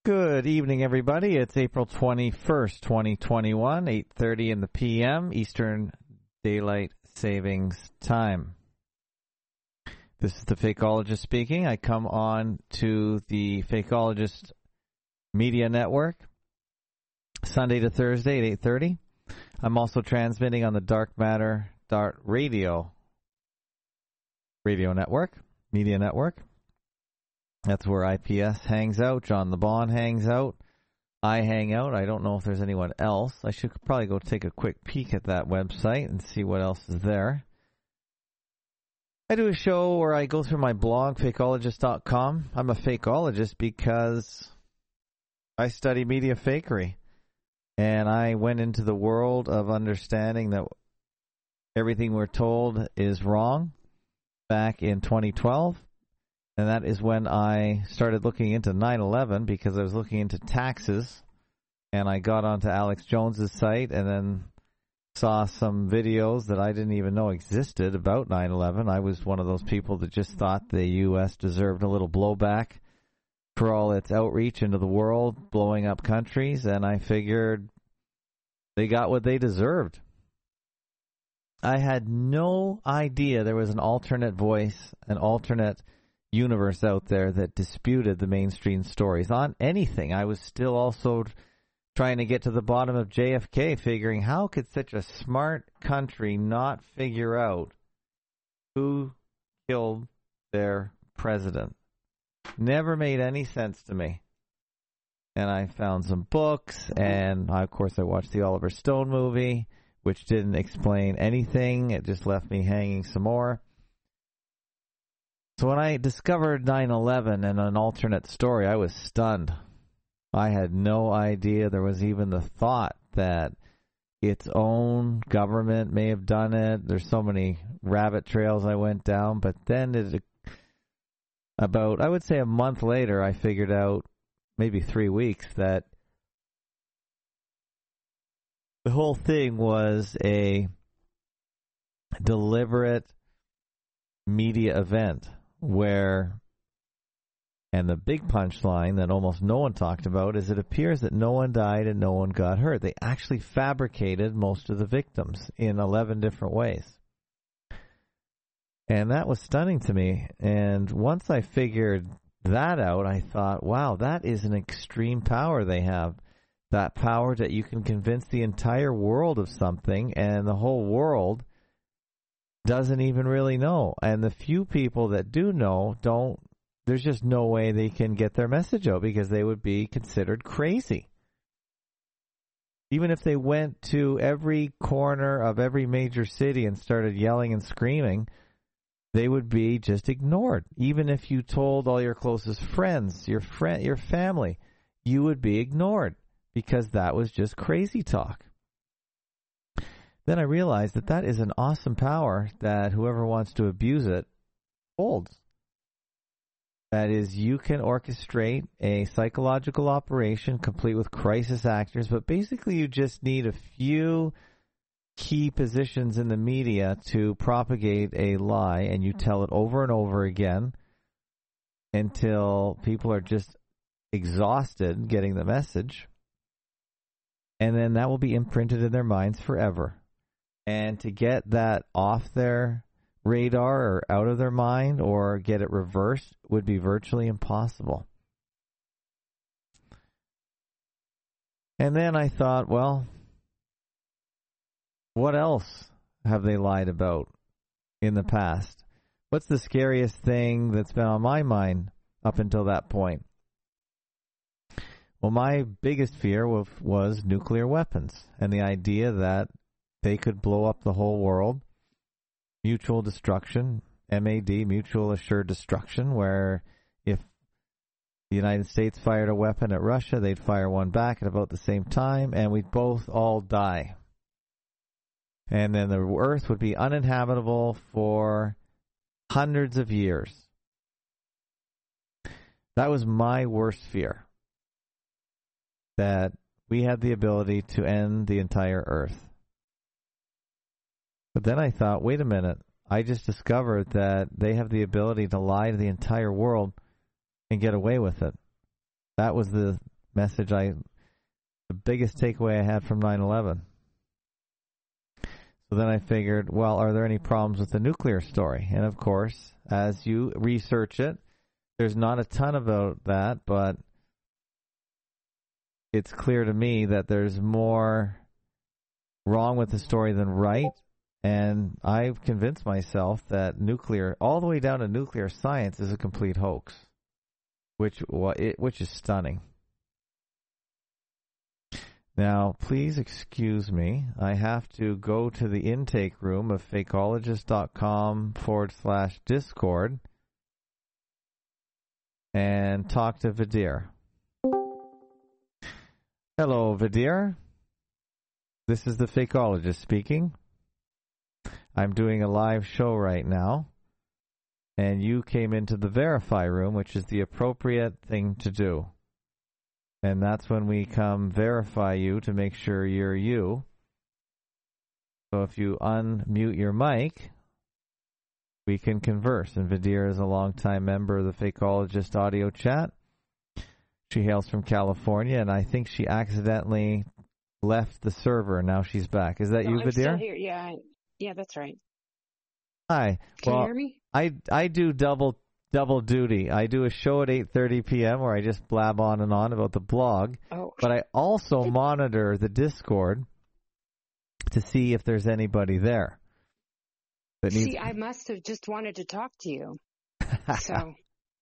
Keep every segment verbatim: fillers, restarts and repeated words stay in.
Good evening, everybody. It's April twenty-first, twenty twenty-one, eight thirty in the p m. Eastern Daylight Savings Time. This is the Fakeologist speaking. I come on to the Fakeologist Media Network Sunday to Thursday at eight thirty. I'm also transmitting on the Dark Matter Dart Radio Radio Network, Media Network. That's where I P S hangs out. John LeBon hangs out. I hang out. I don't know if there's anyone else. I should probably go take a quick peek at that website and see what else is there. I do a show where I go through my blog, fakeologist dot com. I'm a fakeologist because I study media fakery. And I went into the world of understanding that everything we're told is wrong back in twenty twelve. And that is when I started looking into nine eleven because I was looking into taxes. And I got onto Alex Jones's site and then saw some videos that I didn't even know existed about nine eleven. I was one of those people that just thought the U S deserved a little blowback for all its outreach into the world, blowing up countries. And I figured they got what they deserved. I had no idea there was an alternate voice, an alternate universe out there that disputed the mainstream stories on anything. I was still also trying to get to the bottom of J F K, figuring how could such a smart country not figure out who killed their president. Never made any sense to me. And I found some books, and I, of course I watched the Oliver Stone movie, which didn't explain anything. It just left me hanging some more. So when I discovered nine eleven and an alternate story, I was stunned. I had no idea there was even the thought that its own government may have done it. There's so many rabbit trails I went down. But then it, about, I would say a month later, I figured out, maybe three weeks, that the whole thing was a deliberate media event. Where, and the big punchline that almost no one talked about is it appears that no one died and no one got hurt. They actually fabricated most of the victims in eleven different ways. And that was stunning to me. And once I figured that out, I thought, wow, that is an extreme power they have. That power that you can convince the entire world of something and the whole world doesn't even really know. And the few people that do know don't, there's just no way they can get their message out because they would be considered crazy. Even if they went to every corner of every major city and started yelling and screaming, they would be just ignored. Even if you told all your closest friends, your friend, your family, you would be ignored because that was just crazy talk. Then I realized that that is an awesome power that whoever wants to abuse it holds. That is, you can orchestrate a psychological operation complete with crisis actors, but basically you just need a few key positions in the media to propagate a lie, and you tell it over and over again until people are just exhausted getting the message, and then that will be imprinted in their minds forever. And to get that off their radar or out of their mind or get it reversed would be virtually impossible. And then I thought, well, what else have they lied about in the past? What's the scariest thing that's been on my mind up until that point? Well, my biggest fear was, was nuclear weapons and the idea that they could blow up the whole world. Mutual destruction, M A D, mutual assured destruction, where if the United States fired a weapon at Russia, they'd fire one back at about the same time, and we'd both all die. And then the Earth would be uninhabitable for hundreds of years. That was my worst fear, that we had the ability to end the entire Earth. But then I thought, wait a minute, I just discovered that they have the ability to lie to the entire world and get away with it. That was the message I, the biggest takeaway I had from nine eleven. So then I figured, well, are there any problems with the nuclear story? And of course, as you research it, there's not a ton about that, but it's clear to me that there's more wrong with the story than right. And I've convinced myself that nuclear, all the way down to nuclear science, is a complete hoax, which which is stunning. Now, please excuse me. I have to go to the intake room of fakeologist.com forward slash Discord and talk to Vadir. Hello, Vadir. This is the Fakeologist speaking. I'm doing a live show right now, and you came into the verify room, which is the appropriate thing to do. And that's when we come verify you to make sure you're you. So if you unmute your mic, we can converse. And Vadir is a longtime member of the Fakeologist audio chat. She hails from California, and I think she accidentally left the server, and now she's back. Is that no, you, I'm Vadir? Still here. Yeah, yeah, that's right. Hi. Can well, you hear me? I I do double double duty. I do a show at eight thirty p.m. where I just blab on and on about the blog, oh. but I also monitor the Discord to see if there's anybody there. That needs See, I must have just wanted to talk to you. So.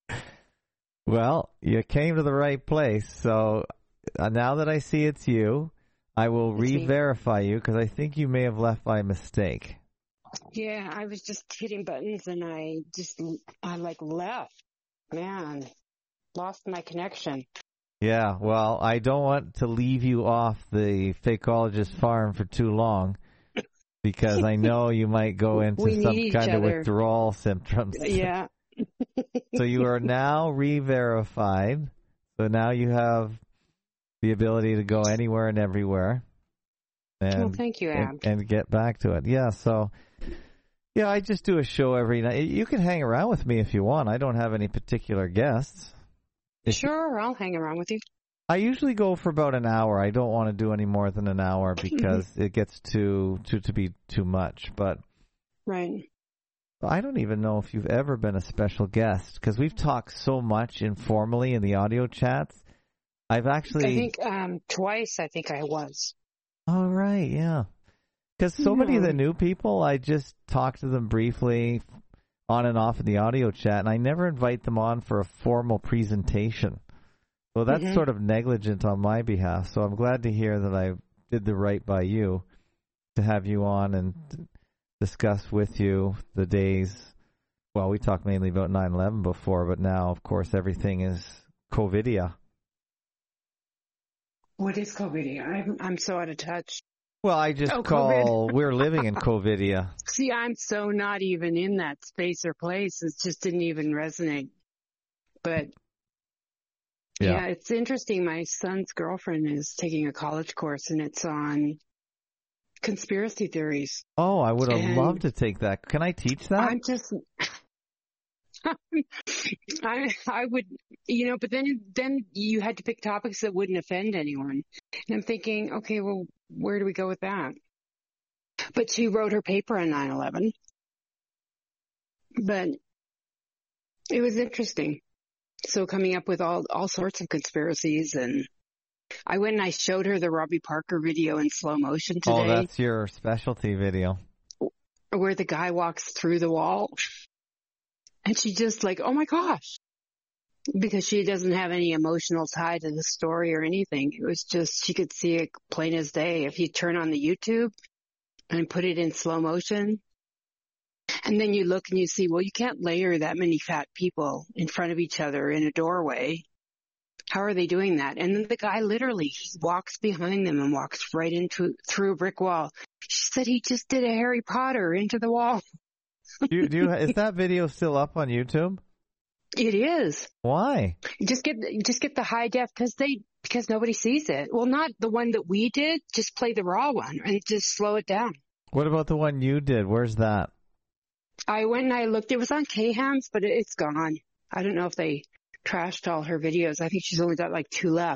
Well, you came to the right place. So uh, now that I see it's you, I will It's re-verify you because I think you may have left by mistake. Yeah, I was just hitting buttons and I just, I like left. Man, lost my connection. Yeah, well, I don't want to leave you off the Fakeologist farm for too long because I know you might go into We some need kind each of other. withdrawal symptoms. Yeah. So you are now re-verified. So now you have the ability to go anywhere and everywhere. And, well, thank you, Ab. and, and get back to it. Yeah, so, yeah, I just do a show every night. You can hang around with me if you want. I don't have any particular guests. If Sure, I'll hang around with you. I usually go for about an hour. I don't want to do any more than an hour because it gets too, too to be too much. But Right. I don't even know if you've ever been a special guest because we've talked so much informally in the audio chats. I've actually... I think um, twice I think I was. Oh, right, yeah. Because so many of the Yeah. new people, I just talk to them briefly on and off in the audio chat, and I never invite them on for a formal presentation. So that's Mhm. sort of negligent on my behalf. So I'm glad to hear that I did the right by you to have you on and discuss with you the days. Well, we talked mainly about nine eleven before, but now, of course, everything is COVIDia. What is COVID? I'm, I'm so out of touch. Well, I just Oh, call, we're living in COVIDia. See, I'm so not even in that space or place. It just didn't even resonate. But Yeah. yeah, it's interesting. My son's girlfriend is taking a college course and it's on conspiracy theories. Oh, I would have And loved to take that. Can I teach that? I'm just, I, I would, you know, but then, then you had to pick topics that wouldn't offend anyone. And I'm thinking, okay, well, where do we go with that? But she wrote her paper on nine eleven. But it was interesting. So coming up with all, all sorts of conspiracies, and I went and I showed her the Robbie Parker video in slow motion today. Oh, that's your specialty video. Where the guy walks through the wall. And she just like, oh my gosh. Because she doesn't have any emotional tie to the story or anything. It was just, she could see it plain as day. If you turn on the YouTube and put it in slow motion, and then you look and you see, well, you can't layer that many fat people in front of each other in a doorway. How are they doing that? And then the guy literally, he walks behind them and walks right into, through a brick wall. She said he just did a Harry Potter into the wall. Do you, do you, is that video still up on YouTube? It is. Why? Just get, just get the high def because they, because nobody sees it. Well, not the one that we did. Just play the raw one and just slow it down. What about the one you did? Where's that? I went and I looked. It was on K-Hams, but it's gone. I don't know if they trashed all her videos. I think she's only got like two left.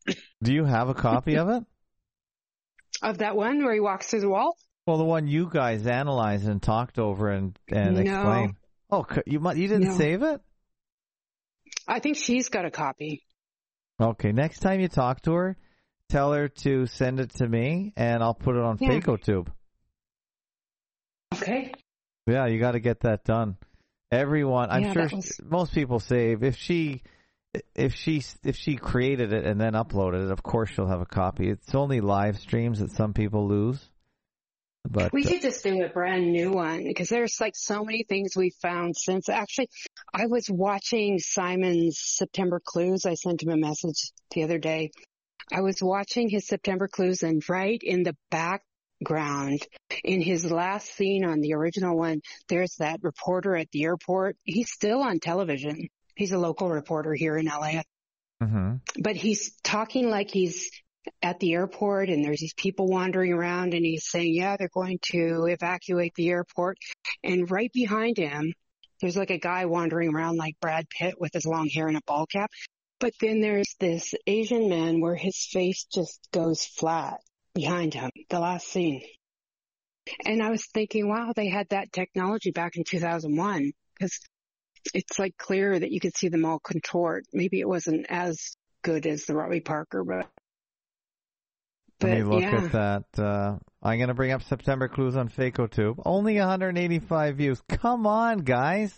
Do you have a copy of it? Of that one where he walks through the wall? Well, the one you guys analyzed and talked over and, and No. explained. Oh, you you didn't No. save it? I think she's got a copy. Okay, next time you talk to her, tell her to send it to me, and I'll put it on Yeah. FacoTube. Okay. Yeah, you got to get that done. Everyone, I'm Yeah, sure that was- she, most people save. If she, if she, if she created it and then uploaded it, of course she'll have a copy. It's only live streams that some people lose. But We uh, should just do a brand new one because there's like so many things we found since. Actually, I was watching Simon's September Clues. I sent him a message the other day. I was watching his September Clues, and right in the background, in his last scene on the original one, there's that reporter at the airport. He's still on television. He's a local reporter here in L A. mhm. But he's talking like he's at the airport and there's these people wandering around and he's saying, yeah, they're going to evacuate the airport. And right behind him, there's like a guy wandering around like Brad Pitt with his long hair and a ball cap. But then there's this Asian man where his face just goes flat behind him, the last scene. And I was thinking, wow, they had that technology back in two thousand one because it's like clear that you could see them all contort. Maybe it wasn't as good as the Robbie Parker, but Let me But, look yeah. at that. Uh, I'm going to bring up September Clues on FacoTube. Only one hundred eighty-five views. Come on, guys.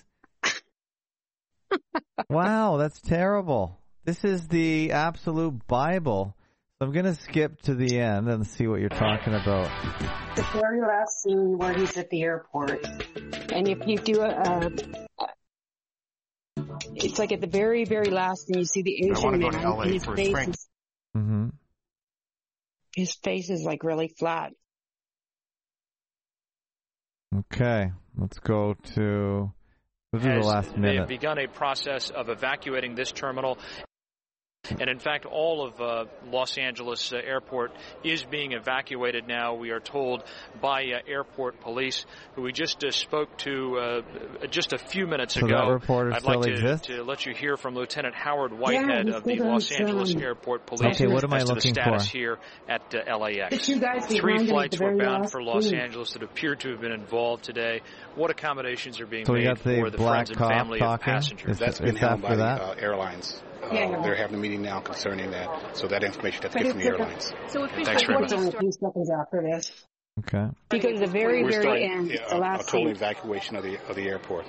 Wow, that's terrible. This is the absolute Bible. So I'm going to skip to the end and see what you're talking about. The very last scene where he's at the airport, and if you do a, a it's like at the very, very last, and you see the I wanna Asian go man, to L A and his for face spring. is Mm-hmm. his face is like really flat. Okay, let's go to... We'll do the As last they have minute. begun a process of evacuating this terminal. And in fact, all of uh, Los Angeles uh, Airport is being evacuated now, we are told, by uh, airport police, who we just uh, spoke to uh, just a few minutes So ago. that reporter I'd still like to, exists? to let you hear from Lieutenant Howard Whitehead he's of the still Los on Angeles some- Airport Police Okay, what am I as to the looking status for? here at uh, L A X. The two guys Three behind him at flights the were very bound last for Los scene. Angeles that appear to have been involved today. What accommodations are being So we made got the for the black friends and cop family of talking? passengers? Is- That's been it's handled by after the that? uh, airlines. Uh, Yeah. They're having a meeting now concerning that. So that information has to But get from the it's like a- airlines. So officially, Thanks very what much. is A few seconds after this, Okay. because the very, We're very starting end, yeah, the a, a last total scene. evacuation of the of the airport.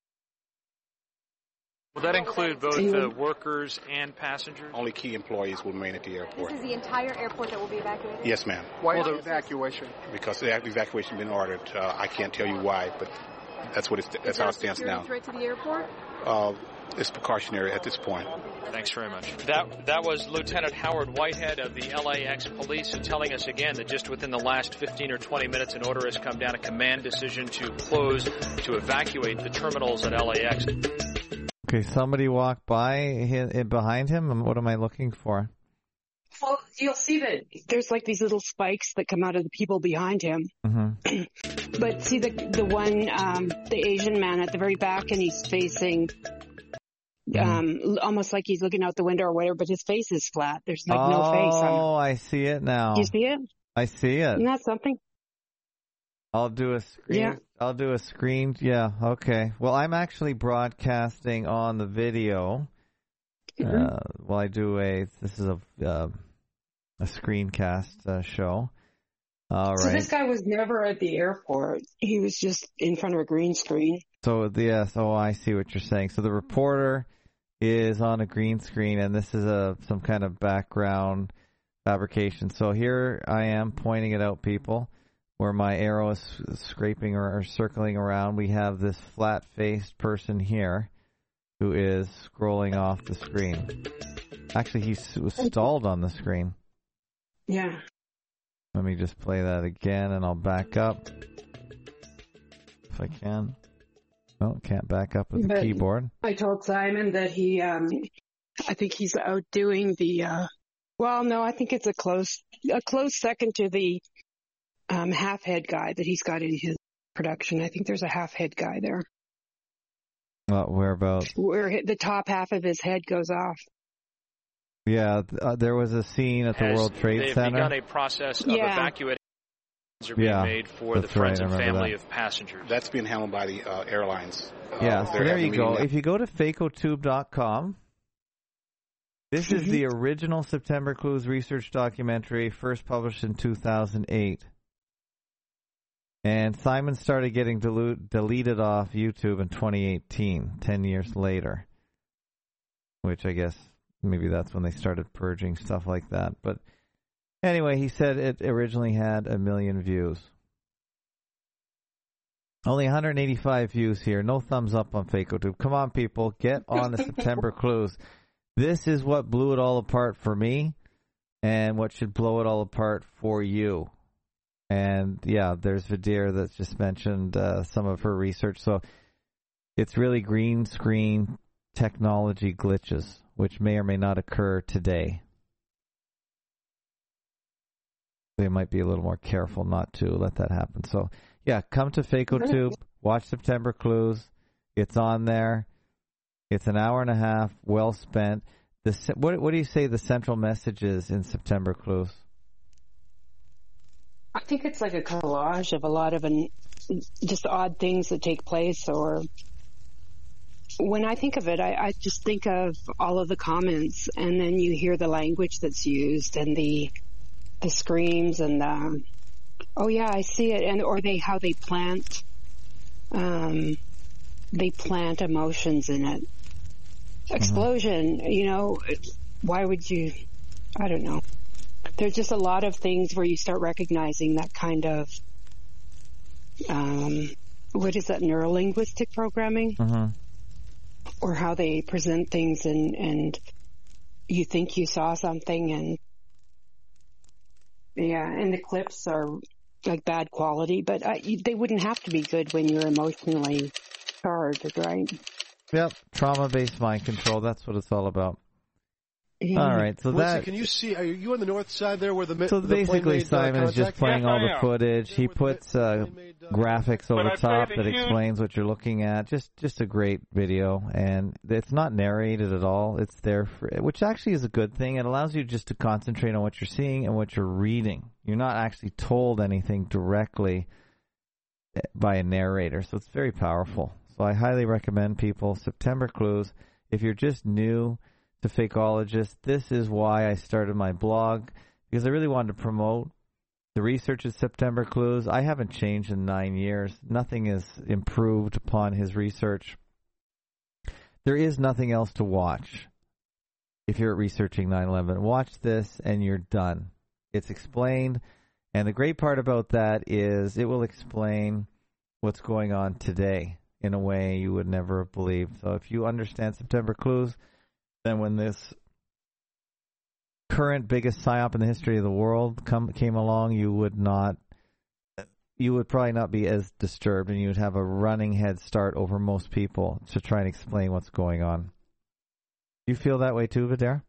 Will that include both Mhm. uh, workers and passengers? Only key employees will remain at the This airport. is the entire airport that will be evacuated? Yes, ma'am. Why Well, the the- evacuation? Because the evacuation has been ordered. Uh, I can't tell you why, but that's what it's, Is that's there how a it stands security now. threat to the airport? Uh, it's precautionary at this point. Thanks very much. That that was Lieutenant Howard Whitehead of the L A X Police telling us again that just within the last fifteen or twenty minutes an order has come down, a command decision to close, to evacuate the terminals at L A X. Okay, somebody walked by hi- behind him. and What am I looking for? Well, you'll see that there's like these little spikes that come out of the people behind him. Mm-hmm. But see the the one, um, the Asian man at the very back, and he's facing, um, l- almost like he's looking out the window or whatever, but his face is flat. There's like oh, no face on Oh, I see it now. him. You see it? I see it. Isn't that something? I'll do a screen. Yeah. I'll do a screen. Yeah. Okay. Well, I'm actually broadcasting on the video. Mhm. Uh, well, I do a. This is a uh, a screencast uh, show. All So right. this guy was never at the airport. He was just in front of a green screen. So the yes. Oh, I see what you're saying. So the reporter is on a green screen, and this is a some kind of background fabrication. So here I am pointing it out, people, where my arrow is scraping or, or circling around. We have this flat-faced person here who is scrolling off the screen. Actually, he s- was stalled on the screen. Yeah. Let me just play that again, and I'll back up if I can. No, can't back up with the But- keyboard. I told Simon that he, um, I think he's outdoing the, uh, well, no, I think it's a close, a close second to the, um, half head guy that he's got in his production. I think there's a half head guy there Uh, whereabouts? where hi- the top half of his head goes off. Yeah, uh, there was a scene at the As World Trade they've Center. begun a process of Yeah. evacuating are being Yeah, made for the that's friends right, I and remember family that. of passengers. That's being handled by the uh, airlines. Uh, Yeah, so they're there having you a go. meeting now. If you go to faco tube dot com, this is the original September Clues research documentary, first published in two thousand eight. And Simon started getting dilute, deleted off YouTube in twenty eighteen, ten years later. Which I guess maybe that's when they started purging stuff like that. But anyway, he said it originally had a million views. Only one hundred eighty-five views here. No thumbs up on FacoTube. Come on, people. Get on the September Clues. This is what blew it all apart for me and what should blow it all apart for you. And, yeah, there's Vidir that's just mentioned uh, some of her research. So it's really green screen technology glitches, which may or may not occur today. They might be a little more careful not to let that happen. So, yeah, come to FacoTube, watch September Clues. It's on there. It's an hour and a half, well spent. The what, what do you say the central message is in September Clues? I think it's like a collage of a lot of an, just odd things that take place. Or when I think of it, I, I just think of all of the comments, and then you hear the language that's used and the the screams and the, oh yeah, I see it, and or they how they plant, um, they plant emotions in it. Explosion, mm-hmm. You know, why would you? I don't know. There's just a lot of things where you start recognizing that kind of, um, what is that, neurolinguistic programming? Mm-hmm. Or how they present things, and, and you think you saw something, and yeah, and the clips are like bad quality, but I, they wouldn't have to be good when you're emotionally charged, right? Yep, trauma-based mind control, that's what it's all about. Yeah. All right, so Lindsay, that. can you see? Are you on the north side there, where the So the basically, plane made, Simon uh, is just contact? playing Yes, all I the am. footage. He There where the puts uh, plane made, uh, graphics over I top play that the huge- explains what you're looking at. Just, just a great video, and it's not narrated at all. It's there, for, which actually is a good thing. It allows you just to concentrate on what you're seeing and what you're reading. You're not actually told anything directly by a narrator, so it's very powerful. So I highly recommend people September Clues. If you're just new to Fakeologist, this is why I started my blog, because I really wanted to promote the research at September Clues. I haven't changed in nine years. Nothing is improved upon his research. There is nothing else to watch if you're researching nine eleven. Watch this and you're done. It's explained, and the great part about that is it will explain what's going on today in a way you would never have believed. So if you understand September Clues, then when this current biggest psyop in the history of the world come came along, you would not, you would probably not be as disturbed, and you would have a running head start over most people to try and explain what's going on. You feel that way too, Vidir?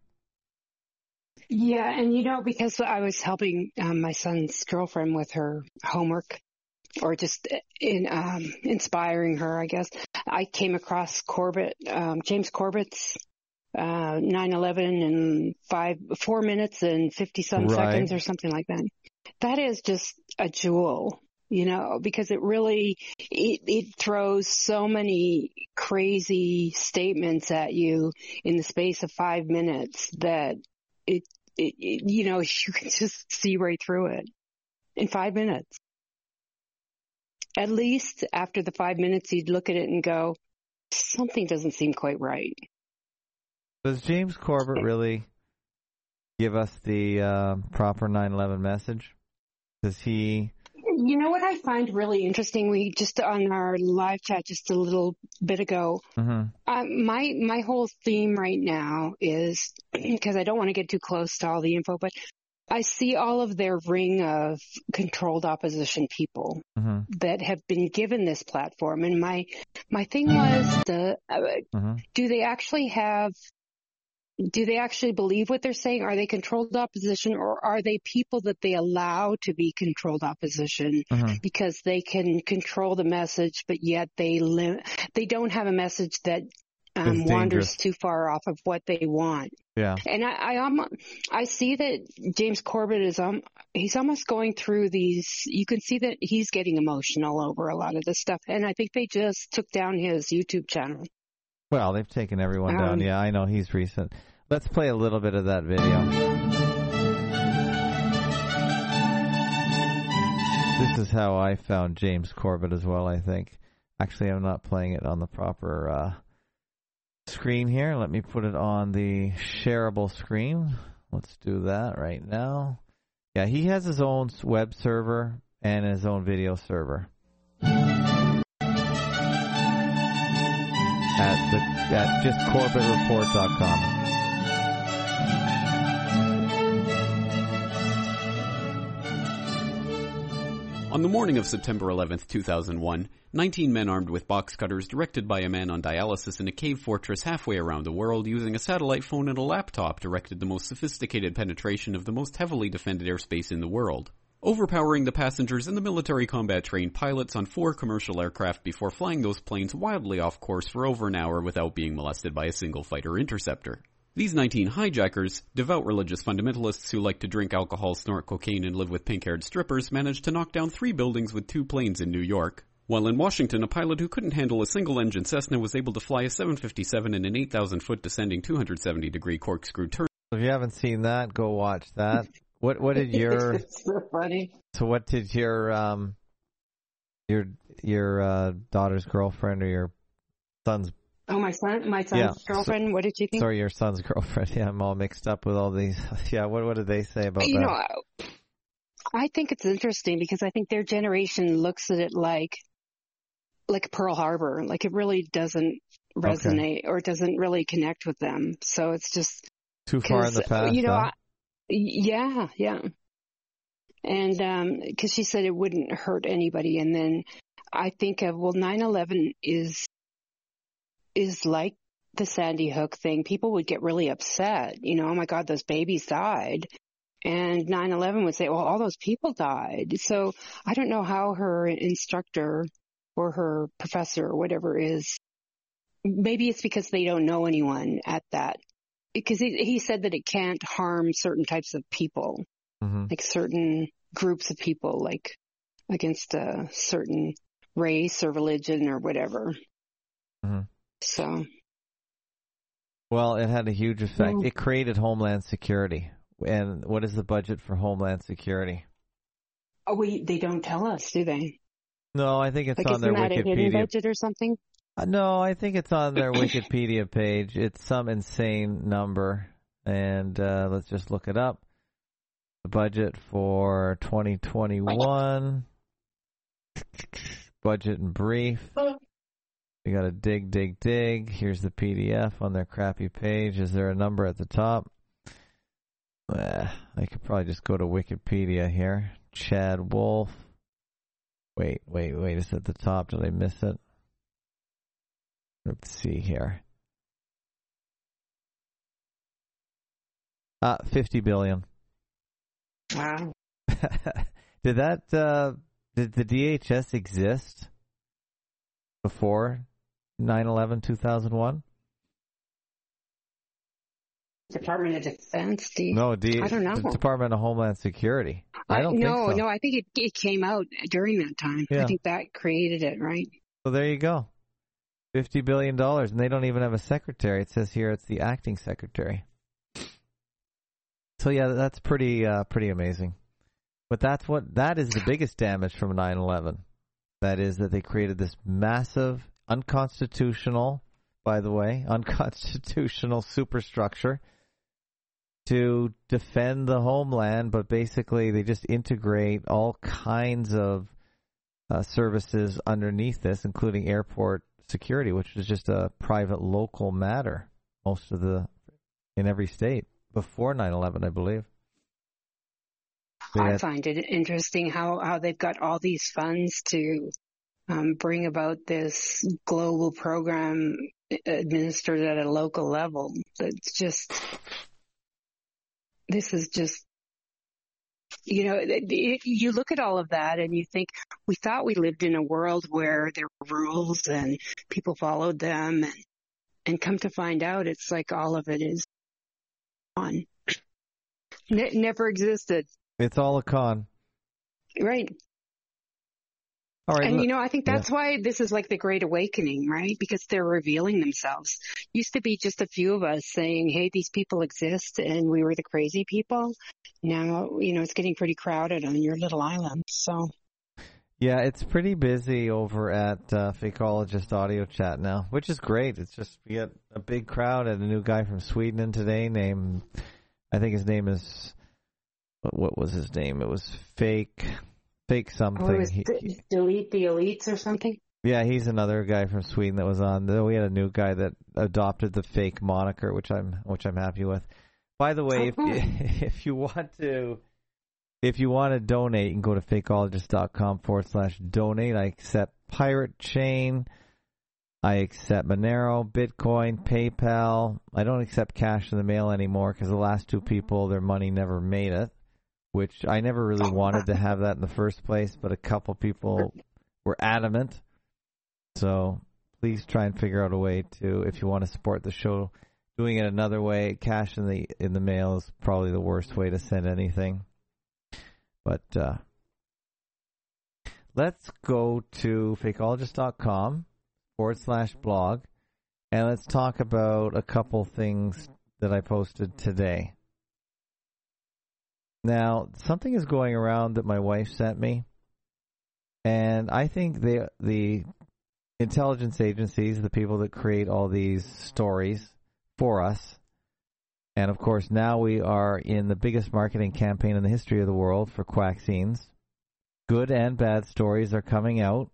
Yeah, and you know, because I was helping um, my son's girlfriend with her homework, or just in um, inspiring her, I guess, I came across Corbett, um, James Corbett's uh, nine eleven in five, four minutes and fifty some Right. seconds or something like that. That is just a jewel, you know, because it really, it, it throws so many crazy statements at you in the space of five minutes that it, it, it you know, you can just see right through it in five minutes. At least after the five minutes, you'd look at it and go, something doesn't seem quite right. Does James Corbett really give us the uh, proper nine eleven message? Does he? You know what I find really interesting? We just on our live chat just a little bit ago. Mm-hmm. Uh, my my whole theme right now is, because I don't want to get too close to all the info, but I see all of their ring of controlled opposition people Mm-hmm. that have been given this platform, and my my thing was the uh, Mm-hmm. do they actually have? Do they actually believe what they're saying? Are they controlled opposition, or are they people that they allow to be controlled opposition Mm-hmm. because they can control the message, but yet they li- they don't have a message that um, wanders too far off of what they want. Yeah. And I, I, um, I see that James Corbett is, um, he's almost going through these, you can see that he's getting emotional over a lot of this stuff. And I think they just took down his YouTube channel. Well, they've taken everyone Um, down. Yeah, I know he's recent. Let's play a little bit of that video. This is how I found James Corbett as well, I think. Actually, I'm not playing it on the proper uh, screen here. Let me put it on the shareable screen. Let's do that right now. Yeah, he has his own web server and his own video server. At the at just corbett report dot com. On the morning of September eleventh, two thousand one, nineteen men armed with box cutters, directed by a man on dialysis in a cave fortress halfway around the world using a satellite phone and a laptop, directed the most sophisticated penetration of the most heavily defended airspace in the world, overpowering the passengers and the military combat-trained pilots on four commercial aircraft before flying those planes wildly off course for over an hour without being molested by a single fighter interceptor. These nineteen hijackers, devout religious fundamentalists who like to drink alcohol, snort cocaine, and live with pink-haired strippers, managed to knock down three buildings with two planes in New York, while in Washington, a pilot who couldn't handle a single-engine Cessna was able to fly a seven fifty-seven in an eight thousand foot descending two hundred seventy degree corkscrew turn. If you haven't seen that, go watch that. What what did your It's so funny. so what did your um your your uh, daughter's girlfriend or your son's Oh, my son, my son's Yeah, girlfriend. so- what did you think? sorry your son's girlfriend? Yeah, I'm all mixed up with all these. Yeah, what what did they say about you that? know, I, I think it's interesting because I think their generation looks at it like like Pearl Harbor. Like it really doesn't resonate or it doesn't really connect with them. So it's just Too far in the 'cause, past. you know, huh? I, yeah, yeah. And um, because she said it wouldn't hurt anybody, and then I think of well, nine eleven is is like the Sandy Hook thing. People would get really upset. You know, oh my God, those babies died. And nine eleven would say, well, all those people died. So I don't know how her instructor or her professor or whatever is. Maybe it's because they don't know anyone at that. Because he, he said that it can't harm certain types of people, Mm-hmm. like certain groups of people, like against a certain race or religion or whatever. Mm-hmm. So, Well, it had a huge effect. Mm. It created Homeland Security. And what is the budget for Homeland Security? oh, we they don't tell us, do they? No, I think it's Like, on isn't their that a hidden Wikipedia. budget or something? Uh, No, I think it's on their Wikipedia page. It's some insane number. And uh, let's just look it up. The budget for twenty twenty-one. Budget in brief. We got to dig, dig, dig. Here's the P D F on their crappy page. Is there a number at the top? Eh, I could probably just go to Wikipedia here. Chad Wolf. Wait, wait, wait. It's at the top. Did I miss it? Let's see here. Uh, fifty billion. Wow. Did that, uh, did the D H S exist before nine eleven two thousand one? Department of Defense, Steve. No, D- I don't know. the Department of Homeland Security. I don't no, think so. no, I think it, it came out during that time. Yeah. I think that created it, right? So there you go. fifty billion dollars, and they don't even have a secretary. It says here it's the acting secretary. So yeah, that's pretty uh, pretty amazing. But that's what that is the biggest damage from nine eleven. That is that they created this massive, unconstitutional, by the way, unconstitutional superstructure to defend the homeland, but basically they just integrate all kinds of uh, services underneath this, including airport security, which is just a private local matter most of the in every state before nine eleven, I believe. They I had- find it interesting how, how they've got all these funds to um, bring about this global program administered at a local level. It's just, this is just, you know, it, it, you look at all of that and you think, we thought we lived in a world where there were rules and people followed them and And come to find out, it's like all of it is on. Ne- never existed. It's all a con. Right. All right. And, look, you know, I think that's yeah. why this is like the Great Awakening, right? Because they're revealing themselves. Used to be just a few of us saying, hey, these people exist, and we were the crazy people. Now, you know, it's getting pretty crowded on your little island, so... Yeah, it's pretty busy over at uh, Fakeologist Audio Chat now, which is great. It's just, we got a big crowd and a new guy from Sweden in today named, I think his name is, what was his name? It was Fake, Fake something. Oh, it was he, d- Delete the Elites or something? Yeah, he's another guy from Sweden that was on. We had a new guy that adopted the Fake moniker, which I'm, which I'm happy with. By the way, oh, if, if you want to... If you want to donate, you can go to fakeologist.com forward slash donate. I accept Pirate Chain. I accept Monero, Bitcoin, PayPal. I don't accept cash in the mail anymore because the last two people, their money never made it, which I never really wanted to have that in the first place, but a couple people were adamant. So please try and figure out a way to, if you want to support the show, doing it another way. Cash in the in the mail is probably the worst way to send anything. But uh, let's go to fakeologist.com forward slash blog, and let's talk about a couple things that I posted today. Now, something is going around that my wife sent me, and I think the the intelligence agencies, the people that create all these stories for us, and, of course, now we are in the biggest marketing campaign in the history of the world for Quackscenes. Good and bad stories are coming out.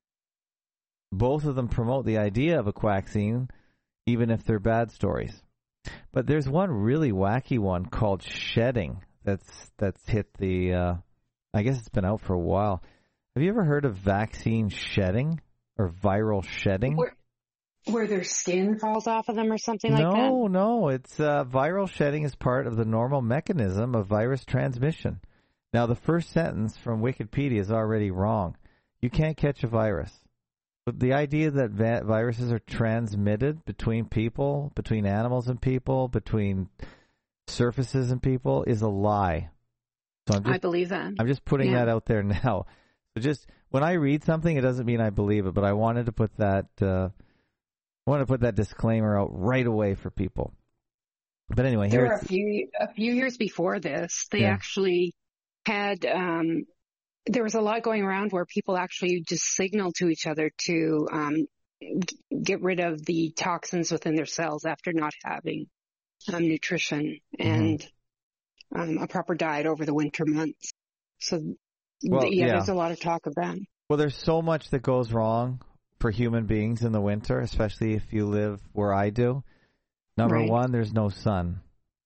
Both of them promote the idea of a Quackscene, even if they're bad stories. But there's one really wacky one called shedding that's that's hit the, uh, I guess it's been out for a while. Have you ever heard of vaccine shedding or viral shedding? Where, where their skin falls off of them or something like that? No, no. It's uh, viral shedding is part of the normal mechanism of virus transmission. Now, the first sentence from Wikipedia is already wrong. You can't catch a virus. But the idea that va- viruses are transmitted between people, between animals and people, between surfaces and people is a lie. So I'm just, I believe that. I'm just putting Yeah. that out there now. So just when I read something, it doesn't mean I believe it, but I wanted to put that uh, I wanted to put that disclaimer out right away for people. But anyway, There here were it's, a few a few years before this. They Yeah. actually had um, there was a lot going around where people actually just signal to each other to um, g- get rid of the toxins within their cells after not having um, nutrition and um, a proper diet over the winter months. So, Well, yeah, yeah. there's a lot of talk of that. well, there's so much that goes wrong for human beings in the winter, especially if you live where I do. Number Right. one, there's no sun.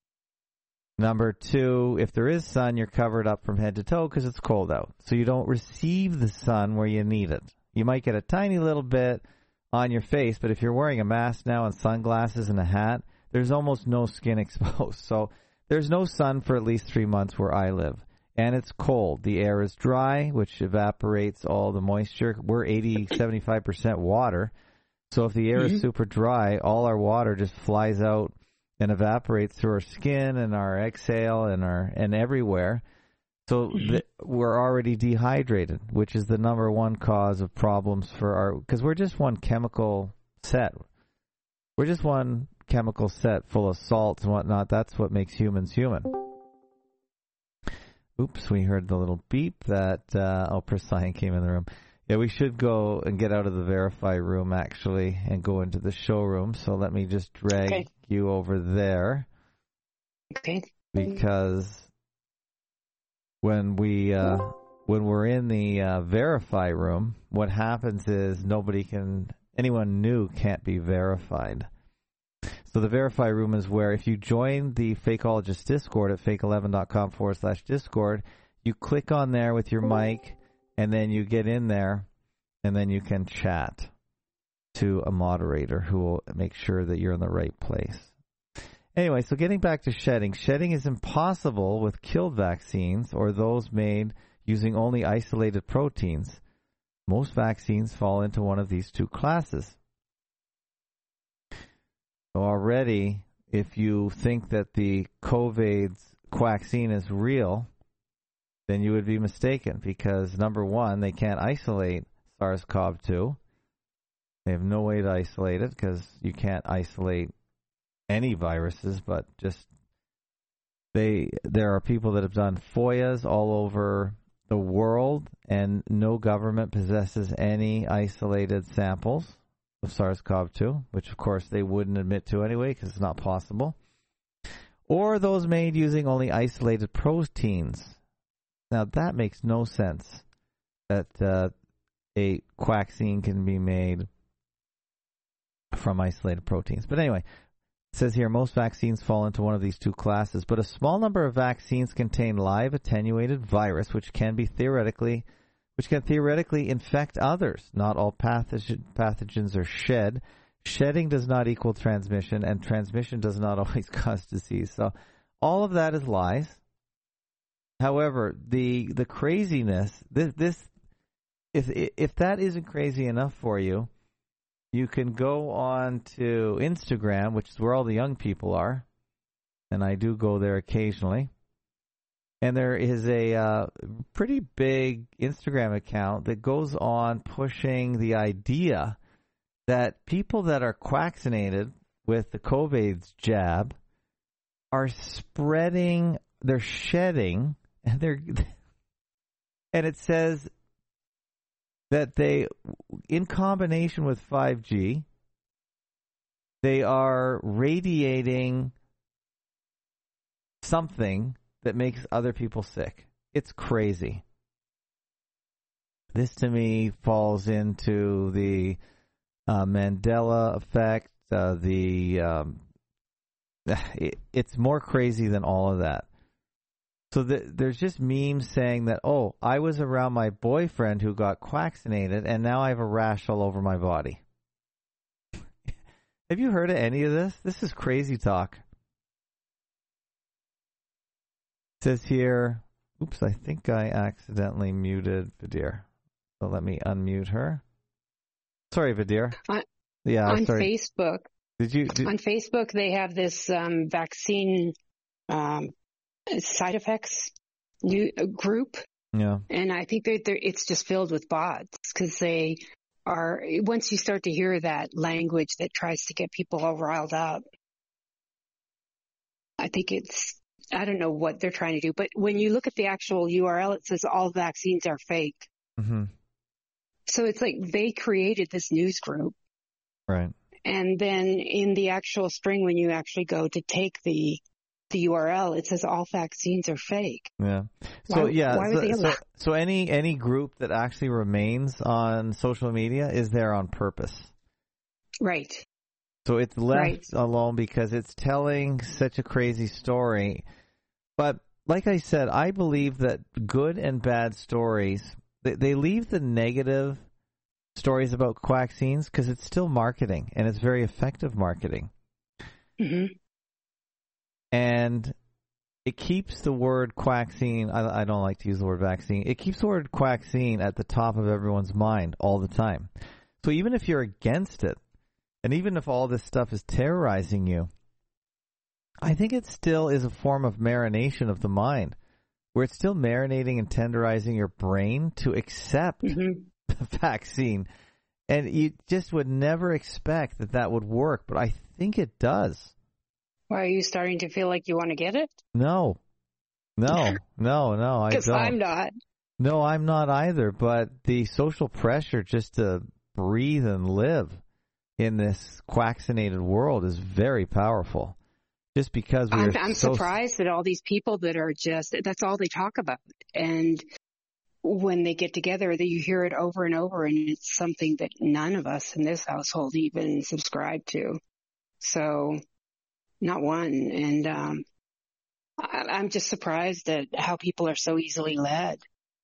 Number two, if there is sun, you're covered up from head to toe because it's cold out. So you don't receive the sun where you need it. You might get a tiny little bit on your face, but if you're wearing a mask now and sunglasses and a hat, there's almost no skin exposed. So there's no sun for at least three months where I live. And it's cold. The air is dry, which evaporates all the moisture. We're eighty, seventy-five percent water. So if the air Mhm. is super dry, all our water just flies out and evaporates through our skin and our exhale and our and everywhere. So th- we're already dehydrated, which is the number one cause of problems for our, because we're just one chemical set. We're just one chemical set full of salts and whatnot. That's what makes humans human. Oops, we heard the little beep that, uh, oh, Priscilla came in the room. Yeah, we should go and get out of the Verify room, actually, and go into the showroom. So let me just drag Okay. you over there, Okay. because when we uh, when we're in the uh, Verify room, what happens is nobody can, anyone new can't be verified. So the Verify room is where if you join the Fakeologist Discord at fake eleven dot com forward slash Discord, you click on there with your mic, and then you get in there, and then you can chat to a moderator who will make sure that you're in the right place. Anyway, so getting back to shedding. Shedding is impossible with killed vaccines or those made using only isolated proteins. Most vaccines fall into one of these two classes. So already, if you think that the COVID's vaccine is real, then you would be mistaken because, number one, they can't isolate SARS-C o V two. They have no way to isolate it because you can't isolate any viruses, but just they. There are people that have done F O I As all over the world, and no government possesses any isolated samples of SARS-C o V two, which, of course, they wouldn't admit to anyway because it's not possible, or those made using only isolated proteins. Now, that makes no sense that uh, a vaccine can be made from isolated proteins. But anyway, it says here most vaccines fall into one of these two classes, but a small number of vaccines contain live attenuated virus, which can be theoretically, which can theoretically infect others. Not all pathogen, pathogens are shed. Shedding does not equal transmission, and transmission does not always cause disease. So all of that is lies. However, the the craziness, this this if if that isn't crazy enough for you, you can go on to Instagram, which is where all the young people are, and I do go there occasionally. And there is a uh, pretty big Instagram account that goes on pushing the idea that people that are vaccinated with the COVID jab are spreading, they're shedding, and they're, and it says that they, in combination with five G, they are radiating something that makes other people sick. It's crazy. This to me falls into the uh, Mandela effect. Uh, the um, it, it's more crazy than all of that. So the, there's just memes saying that, oh, I was around my boyfriend who got vaccinated, and now I have a rash all over my body. Have you heard of any of this? This is crazy talk. It says here, oops, I think I accidentally muted Vadir. So let me unmute her. Sorry, Vadir. On, yeah, on sorry. Facebook. Did you? Did... On Facebook, they have this um, vaccine um, side effects new uh, group. Yeah. And I think that it's just filled with bots because they are, once you start to hear that language that tries to get people all riled up, I think it's, I don't know what they're trying to do, but when you look at the actual U R L, it says all vaccines are fake. Mm-hmm. So it's like they created this news group. Right. And then in the actual string, when you actually go to take the the U R L, it says all vaccines are fake. Yeah. So why, yeah. why so, would they so, so any any group that actually remains on social media is there on purpose. Right. So it's left right. alone because it's telling such a crazy story. But like I said, I believe that good and bad stories, they, they leave the negative stories about vaccines because it's still marketing, and it's very effective marketing. Mm-hmm. And it keeps the word vaccine, I, I don't like to use the word vaccine, it keeps the word vaccine at the top of everyone's mind all the time. So even if you're against it, and even if all this stuff is terrorizing you, I think it still is a form of marination of the mind, where it's still marinating and tenderizing your brain to accept mm-hmm. the vaccine. And you just would never expect that that would work, but I think it does. Why, are you starting to feel like you want to get it? No. No, no, no, I don't. Because I'm not. No, I'm not either, but the social pressure just to breathe and live in this vaccinated world is very powerful. Just because we I'm, are I'm so surprised that all these people that are just, that's all they talk about. And when they get together, that you hear it over and over, and it's something that none of us in this household even subscribe to. So, not one. And um, I, I'm just surprised at how people are so easily led.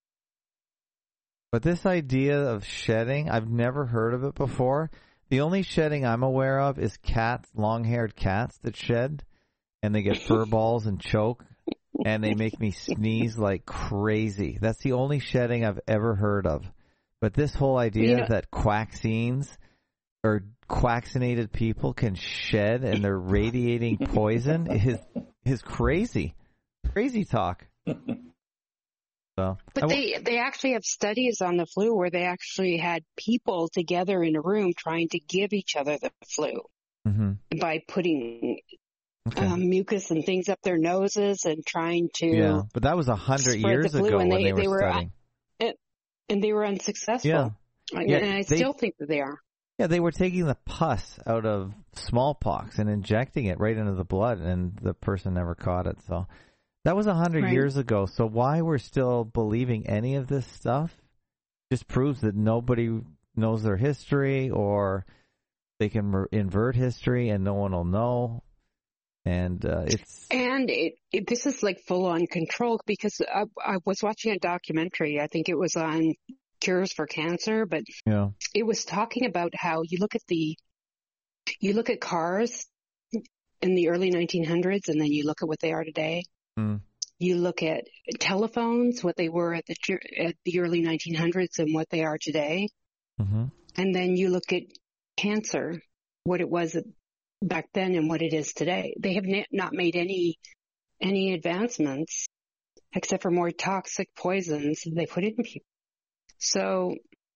But this idea of shedding, I've never heard of it before. The only shedding I'm aware of is cats, long-haired cats that shed, and they get fur balls and choke, and they make me sneeze like crazy. That's the only shedding I've ever heard of. But this whole idea You know, that vaccines or quaxinated people can shed and they're radiating poison is is crazy. Crazy talk. So, but they, they actually have studies on the flu where they actually had people together in a room trying to give each other the flu mm-hmm. by putting okay. um, mucus and things up their noses and trying to yeah, but that was a hundred years ago when they, they were they were studying. Uh, and they were unsuccessful. Yeah. And, yeah, and I they, still think that they are. Yeah, they were taking the pus out of smallpox and injecting it right into the blood, and the person never caught it. So that was a hundred right. years ago. So why we're still believing any of this stuff just proves that nobody knows their history, or they can mer- invert history and no one will know. And uh, it's and it, it this is like full on control, because I, I was watching a documentary. I think it was on cures for cancer, but yeah. it was talking about how you look at the you look at cars in the early nineteen hundreds, and then you look at what they are today. Mm. You look at telephones, what they were at the at the early nineteen hundreds, and what they are today. Mm-hmm. And then you look at cancer, what it was back then and what it is today. They have not made any any advancements except for more toxic poisons they put in people. So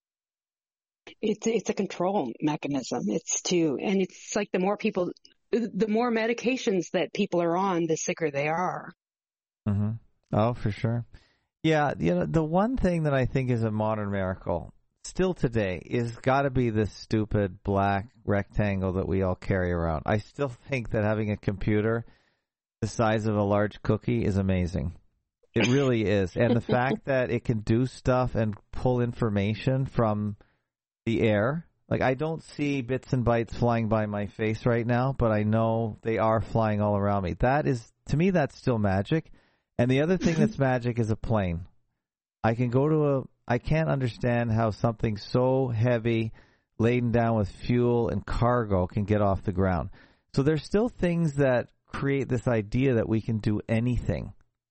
it's it's a control mechanism. It's to, and it's like the more people, the more medications that people are on, the sicker they are. Mm-hmm. Oh, for sure. Yeah, you know, the one thing that I think is a modern miracle still today is got to be this stupid black rectangle that we all carry around. I still think that having a computer the size of a large cookie is amazing. It really is. And the fact that it can do stuff and pull information from the air. Like, I don't see bits and bytes flying by my face right now, but I know they are flying all around me. That is, to me, that's still magic. And the other thing that's magic is a plane. I can go to a, I can't understand how something so heavy, laden down with fuel and cargo, can get off the ground. So there's still things that create this idea that we can do anything.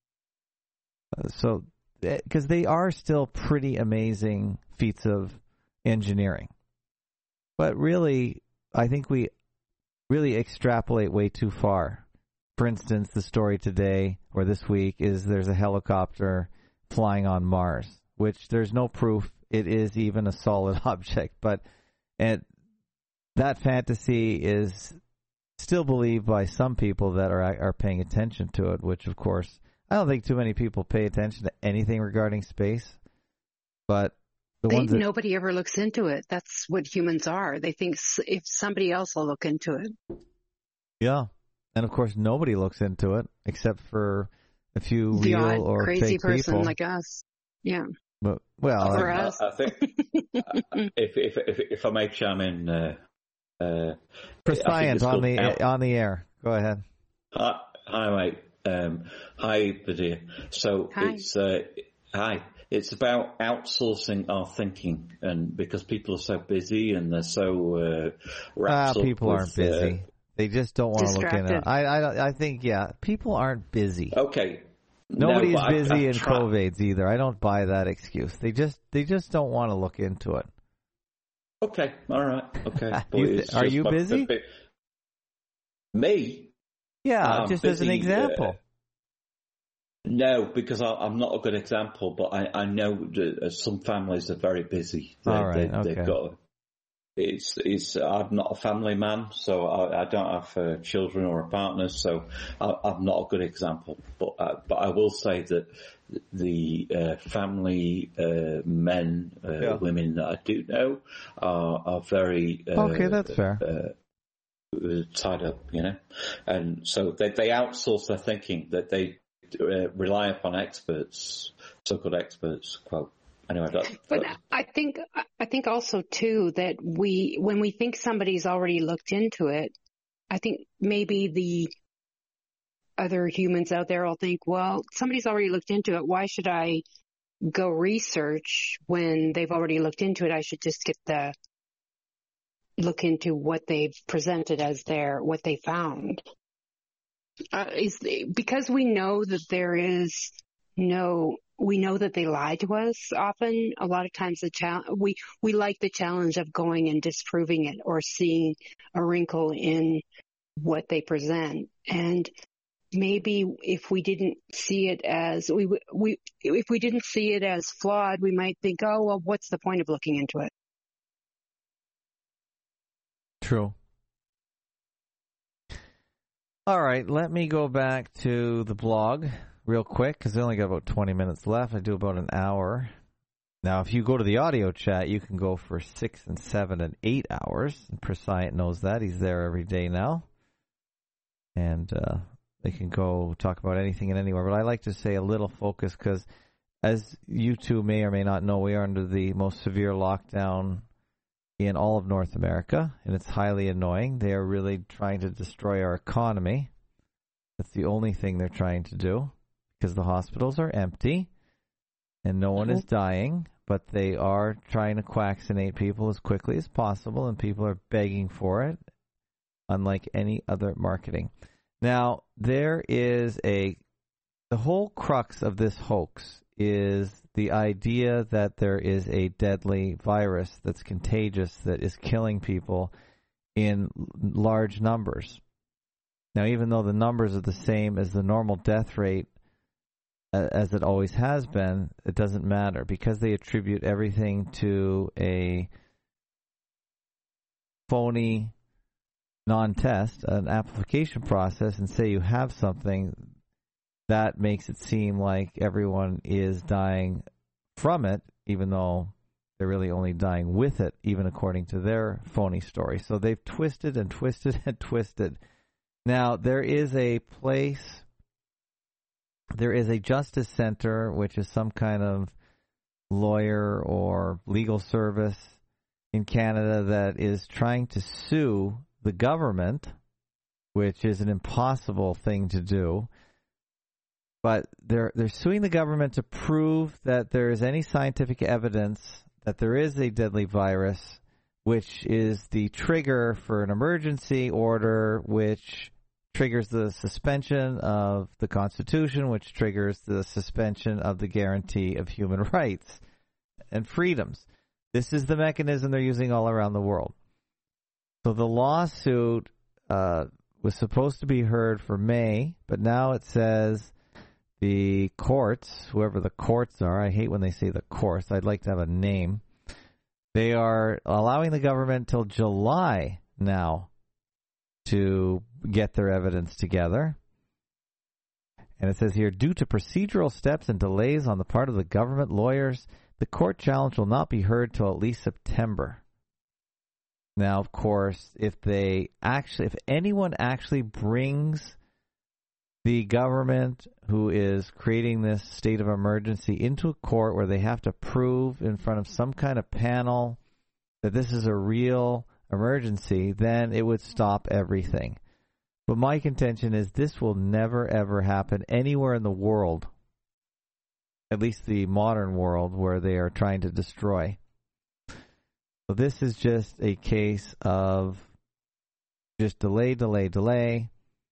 Uh, so, because they are still pretty amazing feats of engineering. But really, I think we really extrapolate way too far. For instance, the story today or this week is there's a helicopter flying on Mars, which there's no proof it is even a solid object. But and that fantasy is still believed by some people that are are paying attention to it, which, of course, I don't think too many people pay attention to anything regarding space. But the they, ones that, nobody ever looks into it. That's what humans are. They think if somebody else will look into it. Yeah. And, of course, nobody looks into it except for a few the real odd, or crazy fake person people. like us. Yeah. But, well, Or I, us. I, I think if, if if if I may chime in, uh, uh, for science on the out- on the air. Go ahead. Hi, hi mate. Um, hi, Badia. So Hi. it's uh, hi. It's about outsourcing our thinking, and because people are so busy and they're so uh, wrapped Ah, up people with, aren't busy. Uh, They just don't want to look into it. Distracted. I, I, I think, yeah, people aren't busy. okay. Nobody's no, but busy I, I in try- COVIDs either. I don't buy that excuse. They just they just don't want to look into it. Okay, all right, okay. But You- it's are just you my- busy? Me? Yeah, I'm just as an busy, example. uh, No, because I, I'm not a good example, but I, I know that uh, some families are very busy. They, All right, they, okay. They've got, it's, it's, I'm not a family man, so I, I don't have uh, children or a partner, so I, I'm not a good example. But uh, but I will say that the uh, family uh, men, uh, Yeah. women that I do know are, are very uh, Okay, that's fair. uh, tied up, you know, and so they they outsource their thinking, that they uh, rely upon experts, so-called experts. Quote. Anyway, that, But that- I think I think also too that we when we think somebody's already looked into it, I think maybe the other humans out there will think, well, somebody's already looked into it. Why should I go research when they've already looked into it? I should just get the look into what they've presented as their what they found. Uh, is because we know that there is no we know that they lie to us often. A lot of times the chal- we, we like the challenge of going and disproving it or seeing a wrinkle in what they present. And maybe if we didn't see it as we we if we didn't see it as flawed, we might think, oh well, what's the point of looking into it? True. All right, let me go back to the blog real quick because I only got about twenty minutes left. I do about an hour. Now, if you go to the audio chat, you can go for six and seven and eight hours. And Prescient knows that. He's there every day now. And uh, they can go talk about anything and anywhere. But I like to say a little focus because, as you two may or may not know, we are under the most severe lockdown in all of North America, and it's highly annoying. They are really trying to destroy our economy. That's the only thing they're trying to do because the hospitals are empty and no one is dying, but they are trying to vaccinate people as quickly as possible, and people are begging for it, unlike any other marketing. Now, there is a, the whole crux of this hoax is the idea that there is a deadly virus that's contagious that is killing people in large numbers. Now, even though the numbers are the same as the normal death rate, uh, as it always has been, it doesn't matter because they attribute everything to a phony non-test, an application process, and say you have something. That makes it seem like everyone is dying from it, even though they're really only dying with it, even according to their phony story. So they've twisted and twisted and twisted. Now, there is a place, there is a justice center, which is some kind of lawyer or legal service in Canada that is trying to sue the government, which is an impossible thing to do. But they're they're suing the government to prove that there is any scientific evidence that there is a deadly virus, which is the trigger for an emergency order, which triggers the suspension of the Constitution, which triggers the suspension of the guarantee of human rights and freedoms. This is the mechanism they're using all around the world. So the lawsuit uh, was supposed to be heard for May, but now it says the courts, whoever the courts are, I hate when they say the courts, I'd like to have a name, they are allowing the government till July now to get their evidence together. And it says here, due to procedural steps and delays on the part of the government lawyers, the court challenge will not be heard till at least September. Now, of course, if they actually, if anyone actually brings the government who is creating this state of emergency into a court where they have to prove in front of some kind of panel that this is a real emergency, then it would stop everything. But my contention is this will never, ever happen anywhere in the world, at least the modern world, where they are trying to destroy. So this is just a case of just delay, delay, delay.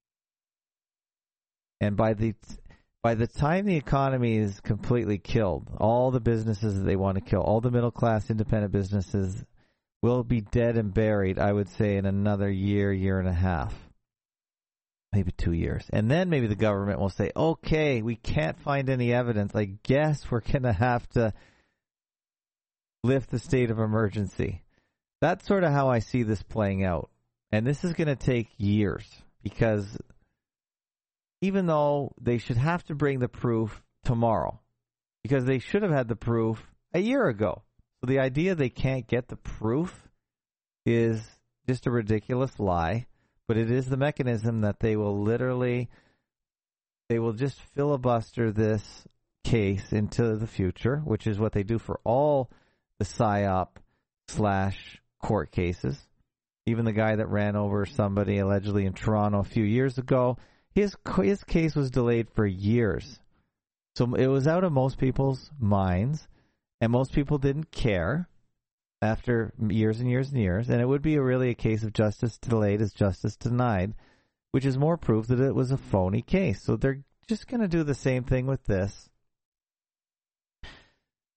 And by the by the time the economy is completely killed, all the businesses that they want to kill, all the middle-class independent businesses will be dead and buried, I would say, in another year, year and a half. Maybe two years. And then maybe the government will say, okay, we can't find any evidence. I guess we're going to have to lift the state of emergency. That's sort of how I see this playing out. And this is going to take years because even though they should have to bring the proof tomorrow, because they should have had the proof a year ago. So the idea they can't get the proof is just a ridiculous lie. But it is the mechanism that they will literally, they will just filibuster this case into the future, which is what they do for all the PSYOP slash court cases. Even the guy that ran over somebody allegedly in Toronto a few years ago, his his case was delayed for years. So it was out of most people's minds, and most people didn't care after years and years and years, and it would be a really a case of justice delayed is justice denied, which is more proof that it was a phony case. So they're just going to do the same thing with this.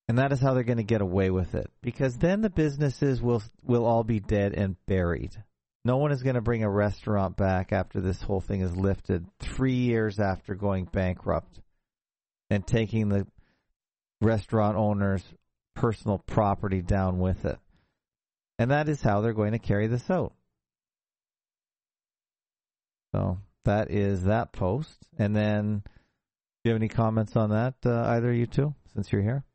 And that is how they're going to get away with it, because then the businesses will will all be dead and buried. No one is going to bring a restaurant back after this whole thing is lifted three years after going bankrupt and taking the restaurant owner's personal property down with it. And that is how they're going to carry this out. So that is that post. And then, do you have any comments on that, uh, either of you two, since you're here?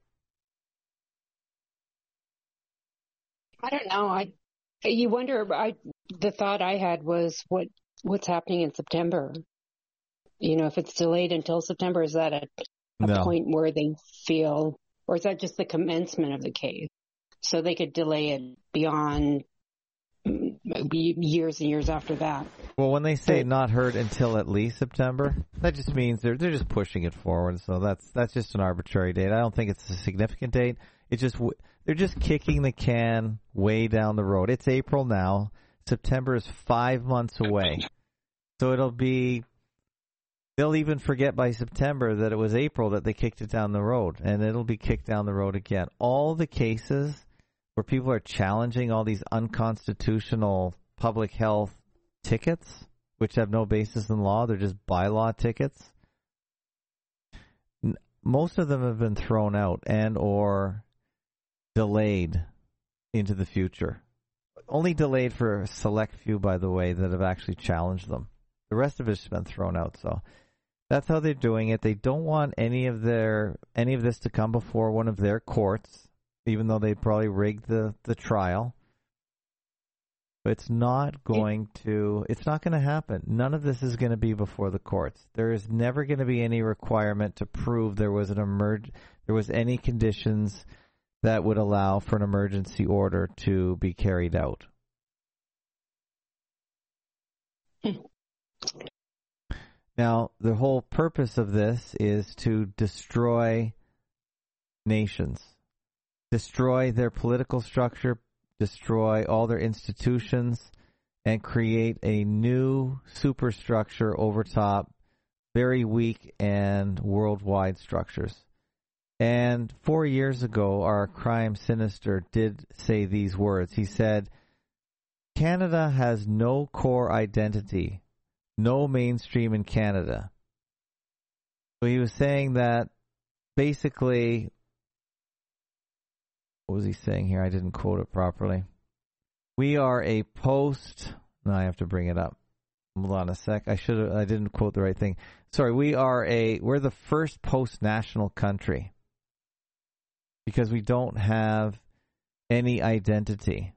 I don't know. I you wonder. I the thought I had was what what's happening in September. You know, if it's delayed until September, is that a, a No. point where they feel, or is that just the commencement of the case? So they could delay it beyond mm, years and years after that. Well, when they say not heard until at least September, that just means they're they're just pushing it forward. So that's that's just an arbitrary date. I don't think it's a significant date. It's just they're just kicking the can way down the road. It's April now. September is five months away. So it'll be, they'll even forget by September that it was April that they kicked it down the road, and it'll be kicked down the road again. All the cases where people are challenging all these unconstitutional public health tickets, which have no basis in law, they're just bylaw tickets, most of them have been thrown out and or delayed into the future. Only delayed for a select few, by the way, that have actually challenged them. The rest of it's been thrown out. So that's how they're doing it. They don't want any of their any of this to come before one of their courts, even though they probably rigged the, the trial. But it's not going to it's not going to happen. None of this is going to be before the courts. There is never going to be any requirement to prove there was an emerg there was any conditions that would allow for an emergency order to be carried out. Now, the whole purpose of this is to destroy nations, destroy their political structure, destroy all their institutions, and create a new superstructure over top very weak and worldwide structures. And four years ago, our crime sinister did say these words. He said, Canada has no core identity, no mainstream in Canada. So he was saying that basically, what was he saying here? I didn't quote it properly. We are a post, no, I have to bring it up. Hold on a sec. I should have, I didn't quote the right thing. Sorry, we are a, we're the first post-national country. Because we don't have any identity.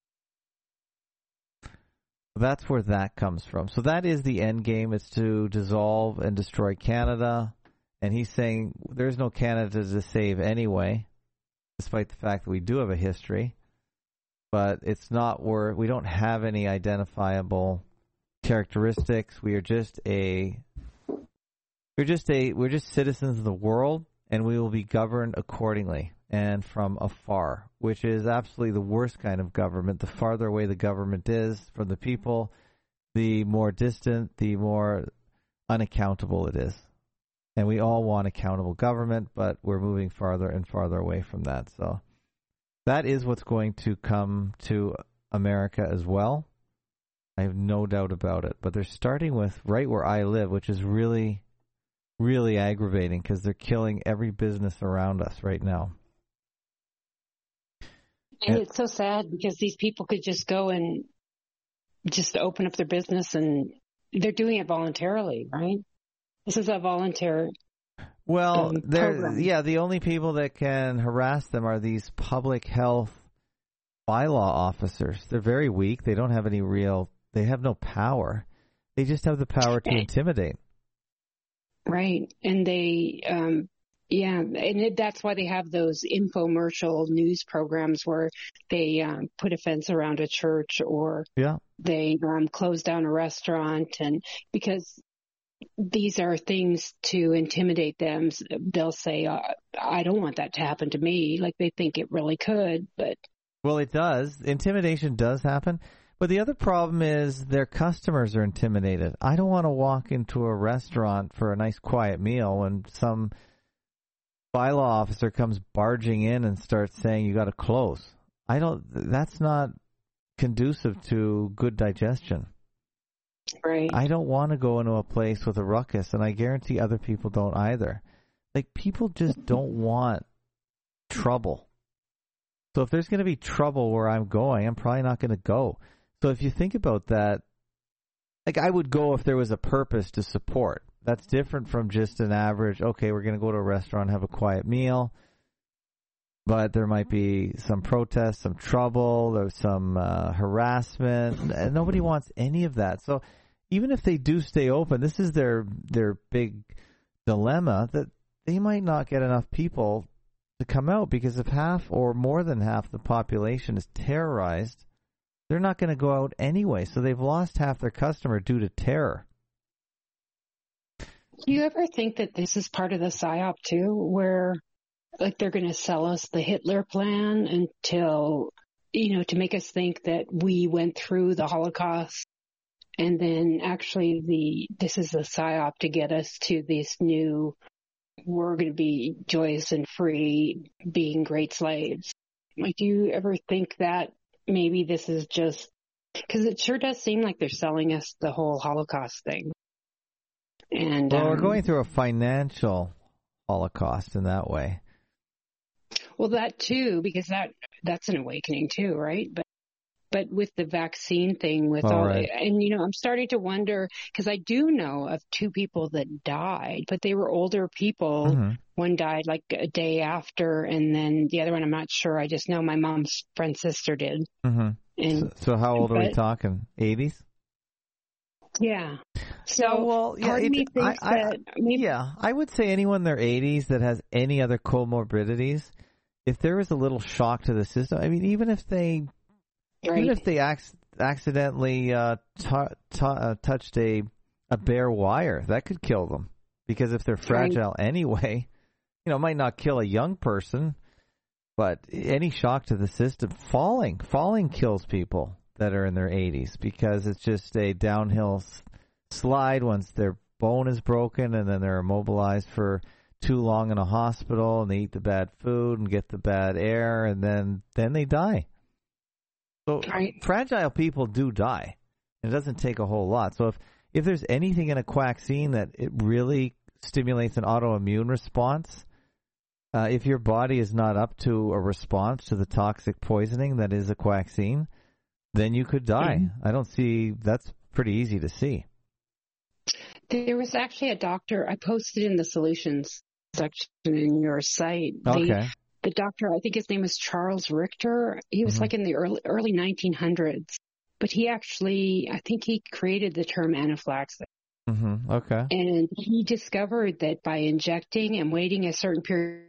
That's where that comes from. So that is the end game. It's to dissolve and destroy Canada. And he's saying there's no Canada to save anyway, despite the fact that we do have a history. But it's not where we don't have any identifiable characteristics. We are just a we're just a we're just citizens of the world. And we will be governed accordingly and from afar, which is absolutely the worst kind of government. The farther away the government is from the people, the more distant, the more unaccountable it is. And we all want accountable government, but we're moving farther and farther away from that. So that is what's going to come to America as well. I have no doubt about it. But they're starting with right where I live, which is really... really aggravating because they're killing every business around us right now. And it's so sad because these people could just go and just open up their business, and they're doing it voluntarily, right? This is a voluntary Well, um, they're program. yeah, the only people that can harass them are these public health bylaw officers. They're very weak. They don't have any real, they have no power. They just have the power to intimidate. Right. And they, um, yeah, and it, that's why they have those infomercial news programs where they um, put a fence around a church, or Yeah. they um, close down a restaurant, and because these are things to intimidate them. They'll say, uh, I don't want that to happen to me. Like they think it really could, but. Well, it does. Intimidation does happen. But the other problem is their customers are intimidated. I don't want to walk into a restaurant for a nice quiet meal when some bylaw officer comes barging in and starts saying you got to close. I don't. That's not conducive to good digestion. Right. I don't want to go into a place with a ruckus, and I guarantee other people don't either. Like, people just don't want trouble. So if there's going to be trouble where I'm going, I'm probably not going to go. So if you think about that, like, I would go if there was a purpose to support. That's different from just an average, okay, we're going to go to a restaurant, have a quiet meal, but there might be some protest, some trouble, there's some uh, harassment, and nobody wants any of that. So even if they do stay open, this is their their big dilemma, that they might not get enough people to come out, because if half or more than half the population is terrorized, they're not going to go out anyway. So they've lost half their customer due to terror. Do you ever think that this is part of the psyop too, where like they're going to sell us the Hitler plan until, you know, to make us think that we went through the Holocaust, and then actually the this is a psyop to get us to this new, we're going to be joyous and free, being great slaves. Like, do you ever think that maybe this is just, because it sure does seem like they're selling us the whole Holocaust thing. And well, um, we're going through a financial Holocaust in that way. Well, that too, because that that's an awakening too, right? But but with the vaccine thing, with all, all, right. and you know, I'm starting to wonder, because I do know of two people that died, but they were older people. Mm-hmm. One died like a day after, and then the other one, I'm not sure. I just know my mom's friend's sister did. Mm-hmm. And so, so how old but, are we talking? eighties? Yeah. So oh, well, yeah, part it, of me thinks I, I, that maybe, yeah, I would say anyone in their eighties that has any other comorbidities, if there was a little shock to the system, I mean, even if they, right. even if they ac- accidentally uh, t- t- uh, touched a a bare wire, that could kill them, because if they're fragile right. anyway, you know, it might not kill a young person, but any shock to the system, falling, falling kills people that are in their eighties, because it's just a downhill s- slide once their bone is broken, and then they're immobilized for too long in a hospital, and they eat the bad food and get the bad air, and then then they die. So right. fragile people do die. It doesn't take a whole lot. So if if there's anything in a quackcine that it really stimulates an autoimmune response, uh, if your body is not up to a response to the toxic poisoning that is a quackcine, then you could die. Mm-hmm. I don't see, that's pretty easy to see. There was actually a doctor, I posted in the solutions section in your site. Okay. The, the doctor, I think his name is Charles Richter. He was mm-hmm. like in the early, early nineteen hundreds, but he actually, I think he created the term anaphylaxis. Mm-hmm. Okay. And he discovered that by injecting and waiting a certain period,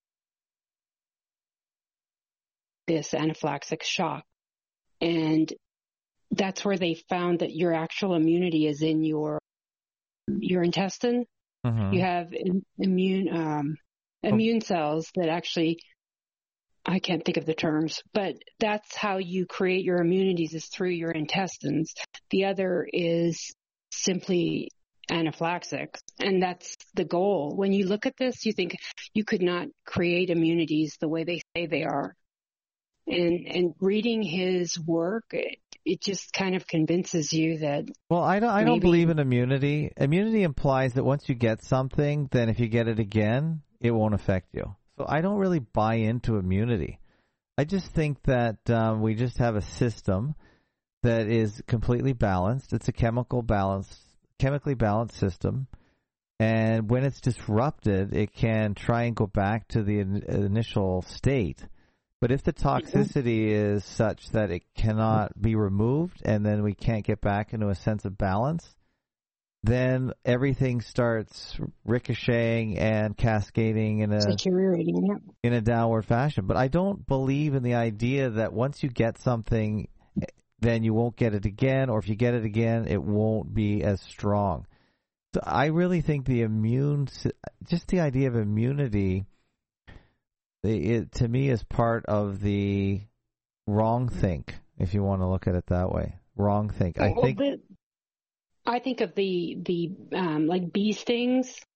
this anaphylactic shock. And that's where they found that your actual immunity is in your your intestine. Mm-hmm. You have immune um, immune oh. cells that actually, I can't think of the terms, but that's how you create your immunities, is through your intestines. The other is simply anaphylaxis, and that's the goal. When you look at this, you think you could not create immunities the way they say they are. And and reading his work, it, it just kind of convinces you that. Well, I don't. I maybe, don't believe in immunity. Immunity implies that once you get something, then if you get it again, it won't affect you. So I don't really buy into immunity. I just think that um, we just have a system that is completely balanced. It's a chemical balance, chemically balanced system, and when it's disrupted, it can try and go back to the in- initial state. But if the toxicity is such that it cannot be removed, and then we can't get back into a sense of balance, then everything starts ricocheting and cascading in a deteriorating, yeah. in a downward fashion. But I don't believe in the idea that once you get something, then you won't get it again, or if you get it again, it won't be as strong. So I really think the immune, just the idea of immunity, it, to me, is part of the wrong think, if you want to look at it that way. Wrong think. I well, think. The, I think of the the um, like bee stings.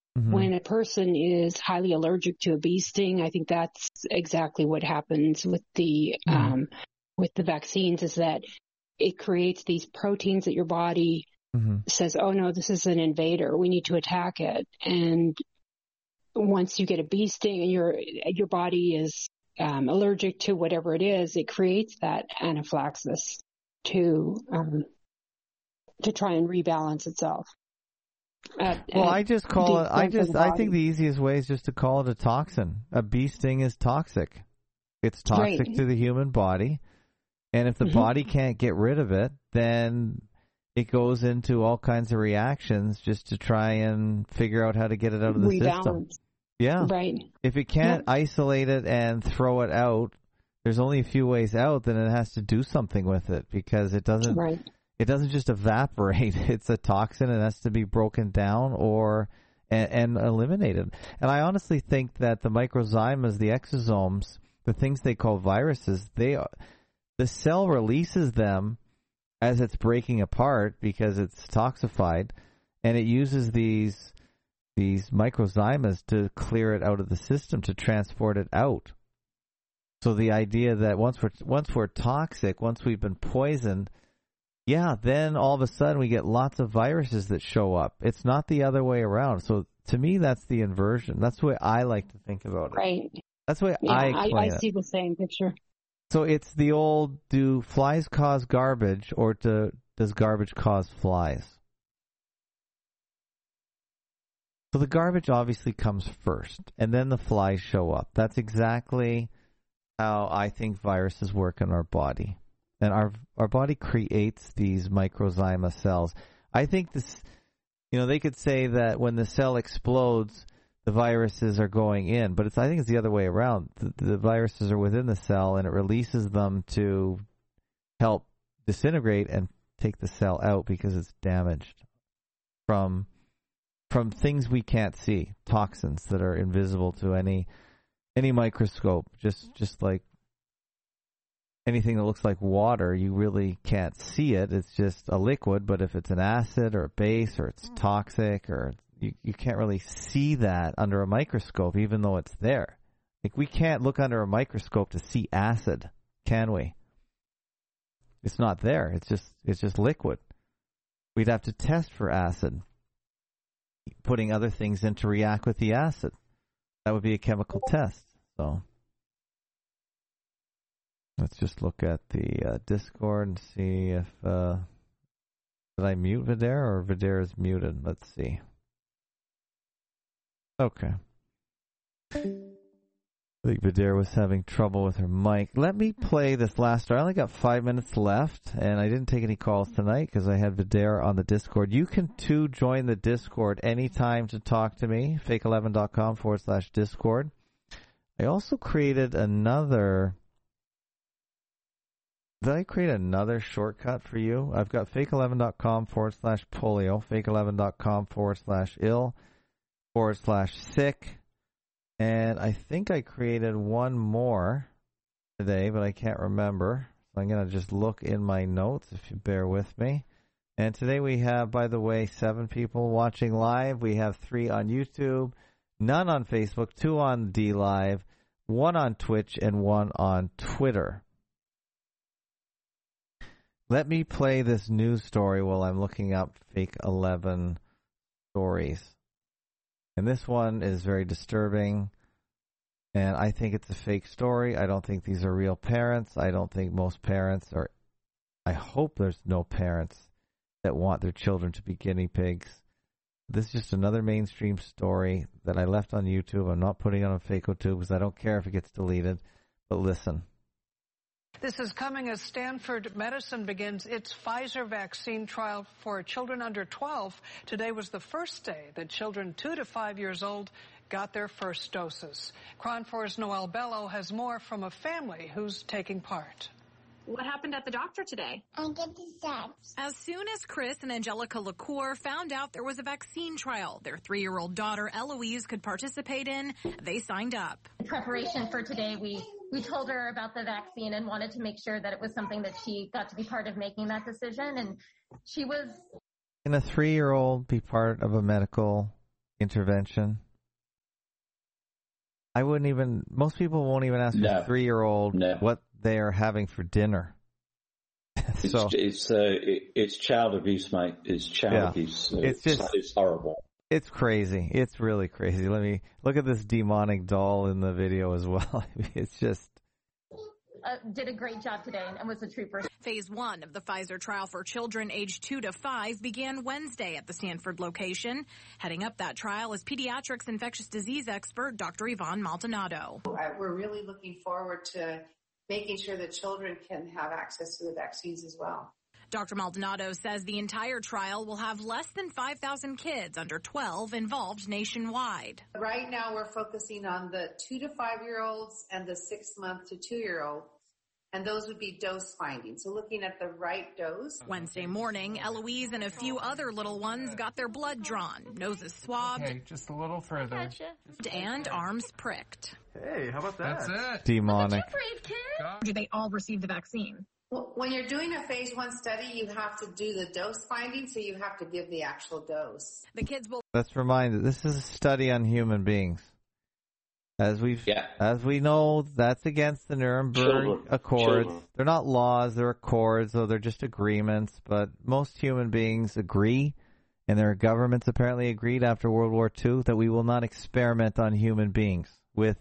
Mm-hmm. When a person is highly allergic to a bee sting, I think that's exactly what happens with the mm-hmm. um, with the vaccines, is that it creates these proteins that your body mm-hmm. says, oh no, this is an invader. We need to attack it. And once you get a bee sting and your your body is um, allergic to whatever it is, it creates that anaphylaxis to um, to try and rebalance itself. At, well, at I just call it. I just. I think the easiest way is just to call it a toxin. A bee sting is toxic. It's toxic right. to the human body, and if the mm-hmm. body can't get rid of it, then it goes into all kinds of reactions just to try and figure out how to get it out of the Rebalance. system. Yeah. Right. If it can't yep. isolate it and throw it out, there's only a few ways out. Then it has to do something with it, because it doesn't. Right. It doesn't just evaporate. It's a toxin. It has to be broken down or and, and eliminated. And I honestly think that the microzymas, the exosomes, the things they call viruses, they the cell releases them as it's breaking apart because it's toxified, and it uses these these microzymas to clear it out of the system, to transport it out. So the idea that once we're once we're toxic, once we've been poisoned, yeah, then all of a sudden we get lots of viruses that show up. It's not the other way around. So to me, that's the inversion. That's the way I like to think about it. Right. That's the way yeah, I explain I, I it. see the same picture. So it's the old, do flies cause garbage, or do, does garbage cause flies? So the garbage obviously comes first, and then the flies show up. That's exactly how I think viruses work in our body. And our our body creates these microzyma cells. I think this, you know, they could say that when the cell explodes, the viruses are going in, but it's I think it's the other way around. The, the viruses are within the cell, and it releases them to help disintegrate and take the cell out because it's damaged from from things we can't see, toxins that are invisible to any any microscope. Just just like anything that looks like water, you really can't see it. It's just a liquid, but if it's an acid or a base or it's toxic, or you, you can't really see that under a microscope, even though it's there. Like, we can't look under a microscope to see acid, can we? It's not there. It's just it's just liquid. We'd have to test for acid, putting other things in to react with the acid. That would be a chemical test. So let's just look at the uh, Discord and see if, uh, did I mute Vidaire, or Vidaire is muted? Let's see. Okay. I think Vidaire was having trouble with her mic. Let me play this last story. I only got five minutes left, and I didn't take any calls tonight because I had Vidaire on the Discord. You can, too, join the Discord anytime to talk to me, fake eleven dot com forward slash Discord. I also created another... Did I create another shortcut for you? I've got fake eleven dot com forward slash polio, fake eleven dot com forward slash ill, forward slash sick, and I think I created one more today, but I can't remember. So I'm going to just look in my notes if you bear with me. And today we have, by the way, seven people watching live. We have three on YouTube, none on Facebook, two on D Live, one on Twitch, and one on Twitter. Let me play this news story while I'm looking up fake eleven stories. And this one is very disturbing, and I think it's a fake story. I don't think these are real parents. I don't think most parents are, I hope there's no parents that want their children to be guinea pigs. This is just another mainstream story that I left on YouTube. I'm not putting it on FakeOTube because I don't care if it gets deleted, but listen. This is coming as Stanford Medicine begins its Pfizer vaccine trial for children under twelve. Today was the first day that children two to five years old got their first doses. KRON four's Noel Bello has more from a family who's taking part. What happened at the doctor today? I get the shots. As soon as Chris and Angelica LaCour found out there was a vaccine trial their three-year-old daughter Eloise could participate in, they signed up. In preparation for today, we, we told her about the vaccine and wanted to make sure that it was something that she got to be part of making that decision, and she was... Can a three-year-old be part of a medical intervention. I wouldn't even, most people won't even ask No. a three-year-old No. what they are having for dinner. so It's it's, uh, it, it's child abuse, mate. It's child Yeah. abuse. It's just- it's horrible. it's crazy. It's really crazy. Let me look at this demonic doll in the video as well. It's just, Uh, did a great job today and was a trooper. Phase one of the Pfizer trial for children aged two to five began Wednesday at the Stanford location. Heading up that trial is pediatrics infectious disease expert Doctor Yvonne Maldonado. We're really looking forward to making sure that children can have access to the vaccines as well. Doctor Maldonado says the entire trial will have less than five thousand kids under twelve involved nationwide. Right now we're focusing on the two to five year olds and the six month to two year old. And those would be dose finding. So looking at the right dose. Wednesday morning, Eloise and a few other little ones got their blood drawn, noses swabbed, Okay, just a little further. and arms pricked. Hey, how about that? That's it. demonic. Brave kid. Do they all receive the vaccine? Well, when you're doing a phase one study, you have to do the dose finding, so you have to give the actual dose. The kids will Let's remind you, this is a study on human beings. As we've, Yeah. as we know, that's against the Nuremberg Children. Accords. Children. They're not laws, they're accords, so they're just agreements. But most human beings agree, and their governments apparently agreed after World War Two that we will not experiment on human beings with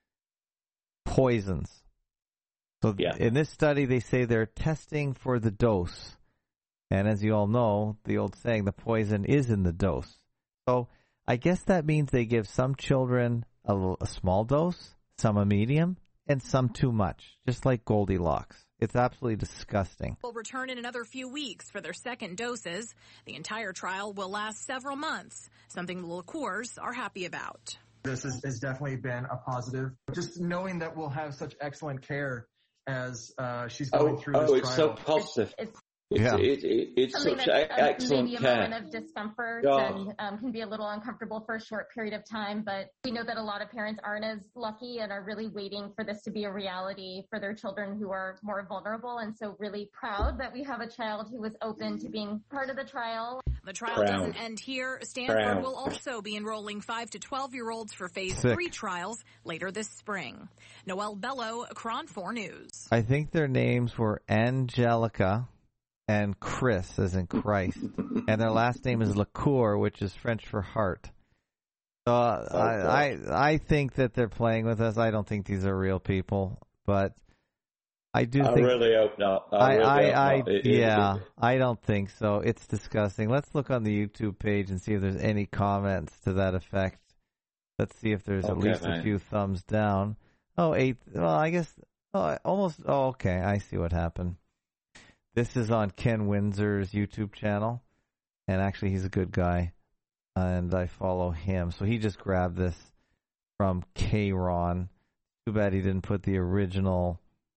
poisons. So Yeah. in this study, they say they're testing for the dose. And as you all know, the old saying, the poison is in the dose. So I guess that means they give some children a, l- a small dose, some a medium, and some too much, just like Goldilocks. It's absolutely disgusting. will return in another few weeks for their second doses. The entire trial will last several months, something the liqueurs are happy about. This has, has definitely been a positive. Just knowing that we'll have such excellent care as uh, she's going Oh, through this oh, it's trial. so positive. It's, It's, Yeah. it, it, it's something such that's a, uh, excellent maybe a care. moment of discomfort God. and um, can be a little uncomfortable for a short period of time, but we know that a lot of parents aren't as lucky and are really waiting for this to be a reality for their children who are more vulnerable, and so really proud that we have a child who was open to being part of the trial. The trial Proud. doesn't end here. Stanford Proud. will also be enrolling five to twelve-year-olds for phase Sick. three trials later this spring. Noelle Bello, Cron four News. I think their names were Angelica and Chris, as in Christ. And their last name is Lacour, which is French for heart. So uh, I, I I think that they're playing with us. I don't think these are real people, but I do I think really hope not. I, I, really I, hope I not. It- it- yeah, it- I don't think so. It's disgusting. Let's look on the YouTube page and see if there's any comments to that effect. Let's see if there's at Okay, least a mate. few thumbs down. Oh, eight. Well, I guess. Oh, almost. Oh, okay. I see what happened. This is on Ken Windsor's YouTube channel, and actually, he's a good guy, and I follow him. So he just grabbed this from K-Ron. Too bad he didn't put the original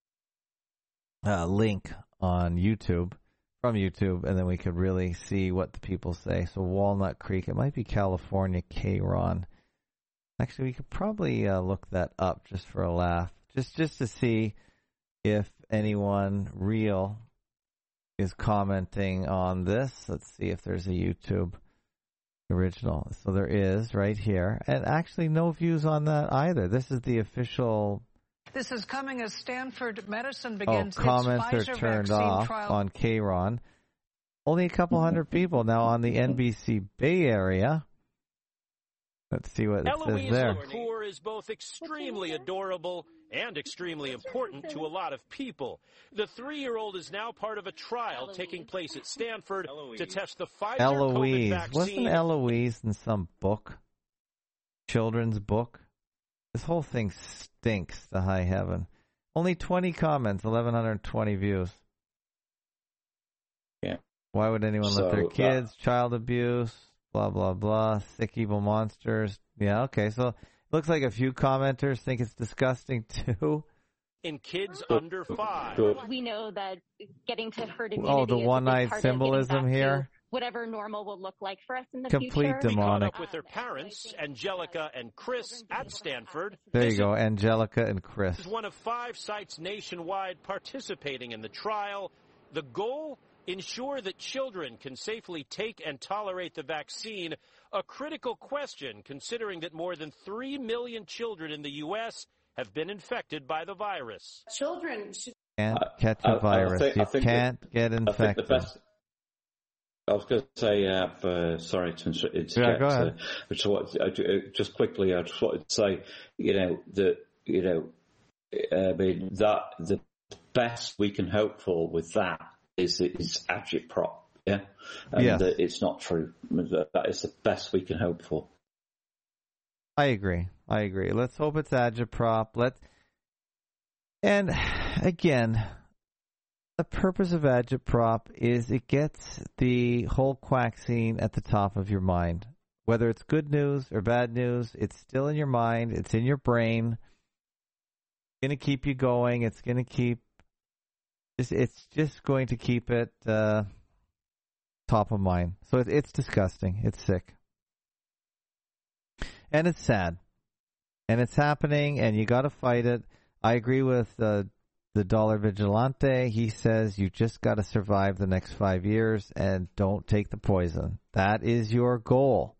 uh, link on YouTube, from YouTube, and then we could really see what the people say. So Walnut Creek, it might be California, K-Ron. Actually, we could probably uh, look that up just for a laugh, just just to see if anyone real is commenting on this. Let's see if there's a YouTube original. So there is right here, and actually no views on that either. This is the official. This is coming as Stanford Medicine Oh, begins comments are its Pfizer turned vaccine off trial. on K-Ron. Only a couple hundred people now on the N B C Bay Area. Let's see what it says Eloise there. Lacour is both extremely adorable and extremely important to a lot of people. The three-year-old is now part of a trial taking place at Stanford to test the Pfizer COVID Eloise. vaccine. Wasn't Eloise in some book? Children's book? This whole thing stinks to high heaven. Only twenty comments, eleven twenty views. Yeah. Why would anyone So, let their uh, kids, child abuse, blah, blah, blah, sick, evil monsters? Yeah, okay. So it looks like a few commenters think it's disgusting too. In kids under five. We know that getting to herd immunity Oh, the is a big one-eyed part of getting symbolism back to here. whatever normal will look like for us in the Complete future. demonic. Caught up with their parents, Angelica and Chris, at Stanford. There you go, Angelica and Chris. This is one of five sites nationwide participating in the trial. The goal? ensure that children can safely take and tolerate the vaccine, a critical question considering that more than three million children in the U S have been infected by the virus. Children should can't catch a I, I virus. think, you think can't that, get infected. I, think the best, I was going to say, uh, uh, sorry to interject. Yeah, go ahead. Uh, just, what, uh, just quickly, I just wanted to say, you know, that, you know, I mean, that the best we can hope for with that is is agitprop, yeah? And yes. that it's not true. That is the best we can hope for. I agree. I agree. Let's hope it's agitprop. Let And again, the purpose of agitprop is it gets the whole quaxine at the top of your mind. Whether it's good news or bad news, it's still in your mind. It's in your brain. It's going to keep you going. It's going to keep, it's, it's just going to keep it uh, top of mind. So it, it's disgusting. It's sick. And it's sad. And it's happening, and you got to fight it. I agree with uh, the Dollar Vigilante. He says you just got to survive the next five years and don't take the poison. That is your goal.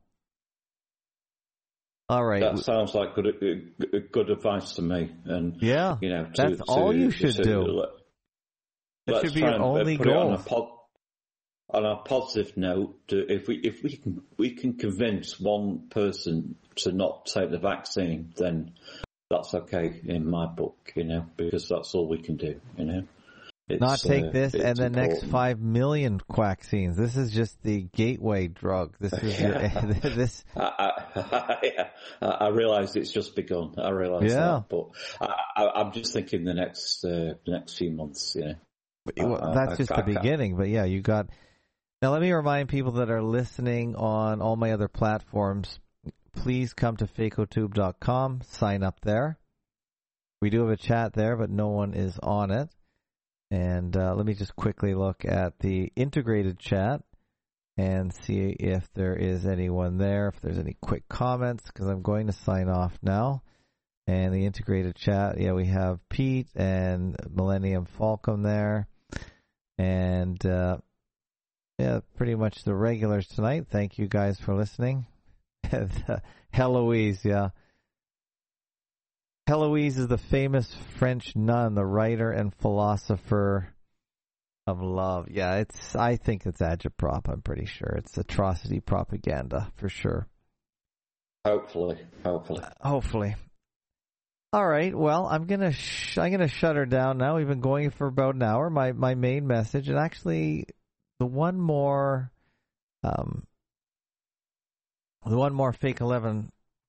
All right. That sounds like good good, good advice to me. And yeah, you know, to, that's all to, you should to, do. Let, it should be your only goal. On a positive note, if we if we can we can convince one person to not take the vaccine, then that's okay in my book, you know, because that's all we can do, you know. It's, not take uh, this and the important. Next five million quaxines. This is just the gateway drug. This is yeah. your, this. I, I, yeah. I realize it's just begun. I realize yeah. that, but I, I, I'm just thinking the next uh, the next few months, you know. Well, I, that's I, just I, the beginning, but yeah, you got. Now, let me remind people that are listening on all my other platforms, please come to faco tube dot com, sign up there. We do have a chat there, but no one is on it. And uh, let me just quickly look at the integrated chat and see if there is anyone there, if there's any quick comments, because I'm going to sign off now. And the integrated chat, yeah, we have Pete and Millennium Falcom there. And... Uh, Yeah, pretty much the regulars tonight. Thank you guys for listening. Heloise, yeah. Heloise is the famous French nun, the writer and philosopher of love. Yeah, it's. I think it's agitprop, I'm pretty sure. It's atrocity propaganda, for sure. Hopefully, hopefully. Uh, hopefully. All right, well, I'm going to sh- I'm gonna shut her down now. We've been going for about an hour. My, my main message, and actually... The one more, um, the one more Fake eleven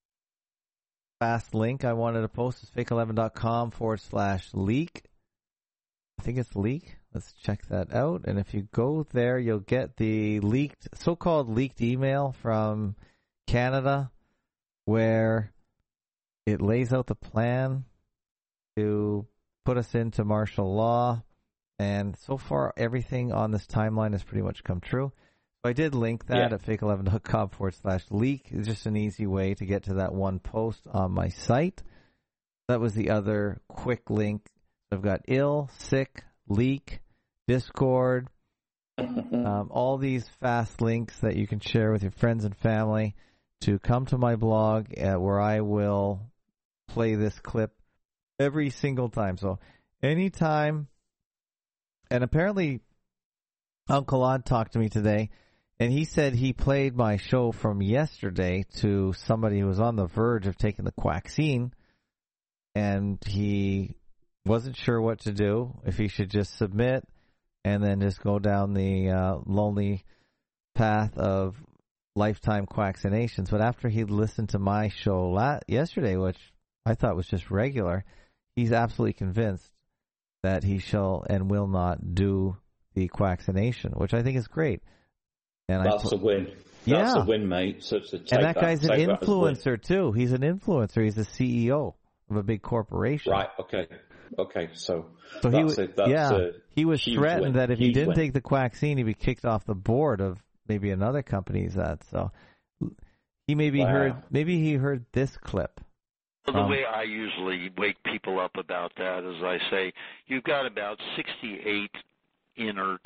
fast link I wanted to post is fake eleven dot com forward slash leak. I think it's leak. Let's check that out. And if you go there, you'll get the leaked, so-called leaked email from Canada where it lays out the plan to put us into martial law. And so far, everything on this timeline has pretty much come true. So I did link that yeah. at fake eleven dot com forward slash leak. It's just an easy way to get to that one post on my site. That was the other quick link. I've got ill, sick, leak, Discord, um, all these fast links that you can share with your friends and family to come to my blog uh, where I will play this clip every single time. So anytime... And apparently, Uncle Odd talked to me today, and he said he played my show from yesterday to somebody who was on the verge of taking the quaxine, and he wasn't sure what to do, if he should just submit and then just go down the uh, lonely path of lifetime quaxinations. But after he listened to my show la- yesterday, which I thought was just regular, he's absolutely convinced that he shall and will not do the quaxination, which I think is great. And That's I, a win. Yeah. That's a win, mate. So to take and that, that guy's an influencer, too. He's an influencer. He's a C E O of a big corporation. Right, okay. Okay, so, so that's he, a, that's yeah, a he was threatened win. that if huge he didn't win. take the quaxine, he'd be kicked off the board of maybe another company he's at. So he maybe wow. heard, maybe he heard this clip. Well, the um, way I usually wake people up about that is I say, you've got about sixty-eight inert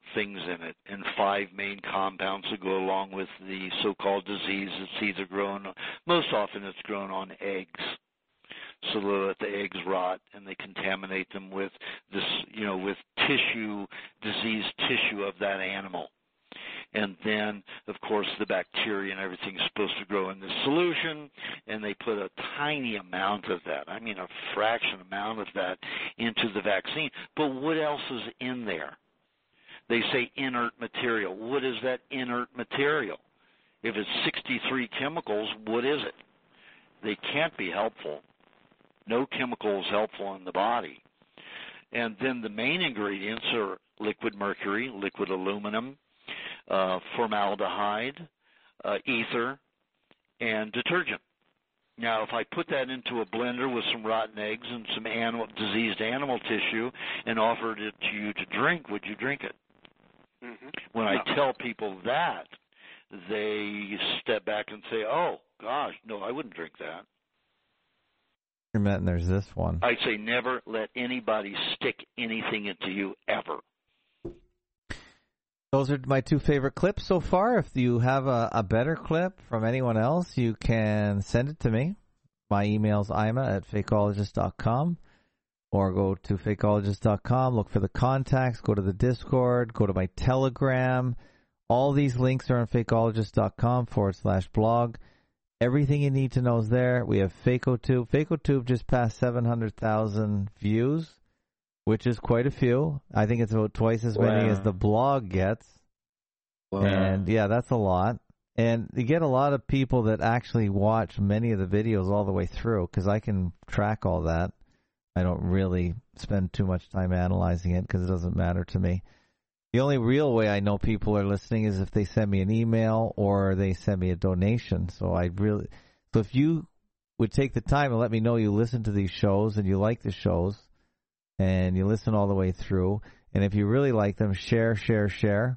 things in it, and five main compounds that go along with the so-called disease. It's either grown, most often it's grown on eggs, so that the eggs rot and they contaminate them with this, you know, with tissue, diseased tissue of that animal. And then, of course, the bacteria and everything's supposed to grow in this solution, and they put a tiny amount of that, I mean a fraction amount of that, into the vaccine. But what else is in there? They say inert material. What is that inert material? If it's sixty-three chemicals, what is it? They can't be helpful. No chemical is helpful in the body. And then the main ingredients are liquid mercury, liquid aluminum, Uh, formaldehyde, uh, ether, and detergent. Now, if I put that into a blender with some rotten eggs and some animal, diseased animal tissue and offered it to you to drink, would you drink it? Mm-hmm. When I No. tell people that, they step back and say, oh, gosh, no, I wouldn't drink that. And there's this one. I say never let anybody stick anything into you ever. Those are my two favorite clips so far. If you have a, a better clip from anyone else, you can send it to me. My email is ima at fakeologist dot com, or go to fakeologist dot com, look for the contacts, go to the Discord, go to my Telegram. All these links are on fakeologist.com forward slash blog. Everything you need to know is there. We have FakeOTube. FakeOTube just passed seven hundred thousand views, which is quite a few. I think it's about twice as many Wow. as the blog gets. Wow. And, yeah, that's a lot. And you get a lot of people that actually watch many of the videos all the way through, because I can track all that. I don't really spend too much time analyzing it because it doesn't matter to me. The only real way I know people are listening is if they send me an email or they send me a donation. So I really, so if you would take the time and let me know you listen to these shows and you like the shows, and you listen all the way through. And if you really like them, share, share, share.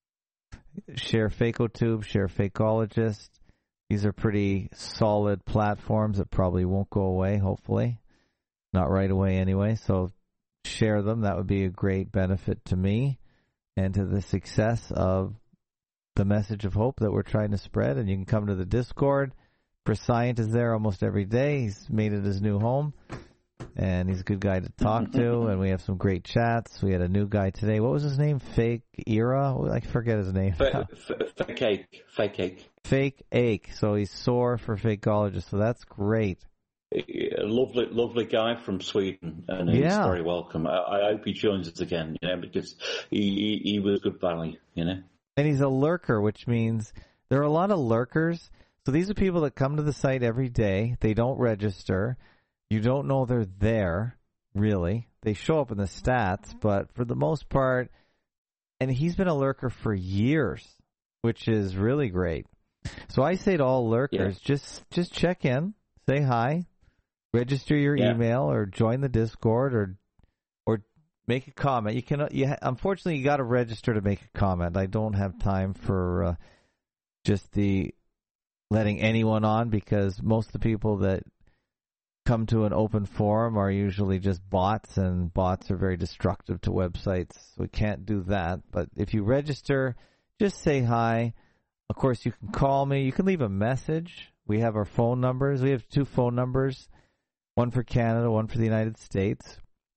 Share FakeOTube, share Fakeologist. These are pretty solid platforms that probably won't go away, hopefully. Not right away anyway. So share them. That would be a great benefit to me and to the success of the message of hope that we're trying to spread. And you can come to the Discord. Prescient is there almost every day. He's made it his new home. And he's a good guy to talk to, and we have some great chats. We had a new guy today. What was his name? Fake Era? I forget his name. F- f- fake ache. Fake ache. Fake Ache. So he's sore for Fakeologist, so that's great. A lovely, lovely guy from Sweden, and he's Yeah. very welcome. I, I hope he joins us again, you know, because he, he, he was good value, you know. And he's a lurker, which means there are a lot of lurkers. So these are people that come to the site every day. They don't register. You don't know they're there, really. They show up in the stats, but for the most part, and he's been a lurker for years, which is really great. So I say to all lurkers, yeah. just just check in, say hi, register your yeah. email, or join the Discord, or or make a comment. You can, you ha- unfortunately, you got to register to make a comment. I don't have time for uh, just the letting anyone on, because most of the people that come to an open forum are usually just bots, and bots are very destructive to websites, so we can't do that. But if you register, just say hi. Of course, you can call me. You can leave a message. We have our phone numbers. We have two phone numbers, one for Canada, one for the United States.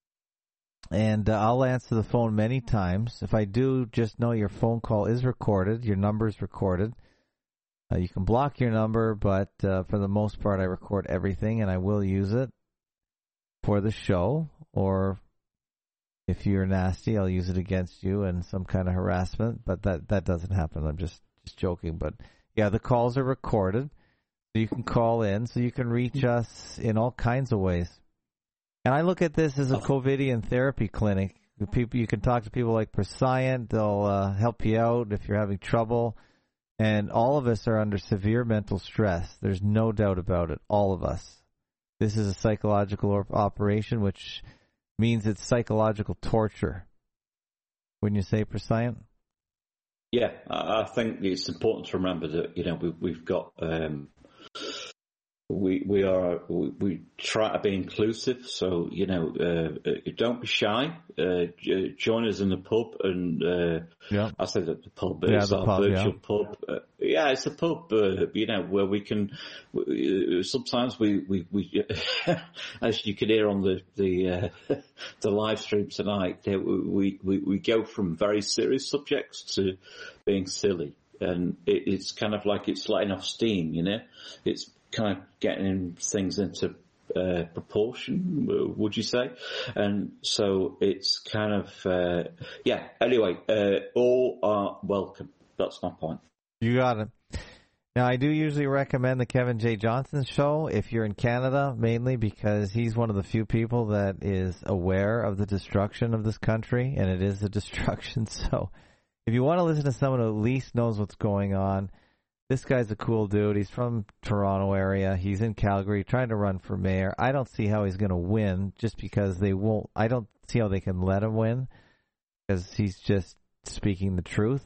And uh, I'll answer the phone many times. If I do, just know your phone call is recorded. Your number is recorded. Uh, you can block your number, but uh, for the most part, I record everything, and I will use it for the show. Or if you're nasty, I'll use it against you in some kind of harassment. But that, that doesn't happen. I'm just, just joking. But, yeah, the calls are recorded, so you can call in, so you can reach us in all kinds of ways. And I look at this as a COVIDian therapy clinic. The people, you can talk to people like Prescient. They'll uh, help you out if you're having trouble. And all of us are under severe mental stress. There's no doubt about it. All of us. This is a psychological op- operation, which means it's psychological torture. Wouldn't you say, Prescient? Yeah, I think it's important to remember that, you know, we, we've got um, we we are we, we try to be inclusive. So you know, uh, don't be shy. Uh, join us in the pub, and uh, yeah. I said at the pub, but yeah, it's the our pub, virtual yeah. pub. Uh, yeah, it's a pub. Uh, you know, where we can. Uh, sometimes we we, we as you can hear on the the uh, the live stream tonight, we, we we go from very serious subjects to being silly. And it, it's kind of like it's letting off steam, you know. It's kind of getting things into uh, proportion, would you say? And so it's kind of, uh, yeah. Anyway, uh, all are welcome. That's my point. You got it. Now, I do usually recommend the Kevin J. Johnson show if you're in Canada, mainly because he's one of the few people that is aware of the destruction of this country, and it is a destruction, so... If you want to listen to someone who at least knows what's going on, this guy's a cool dude. He's from Toronto area. He's in Calgary trying to run for mayor. I don't see how he's going to win just because they won't. I don't see how they can let him win because he's just speaking the truth.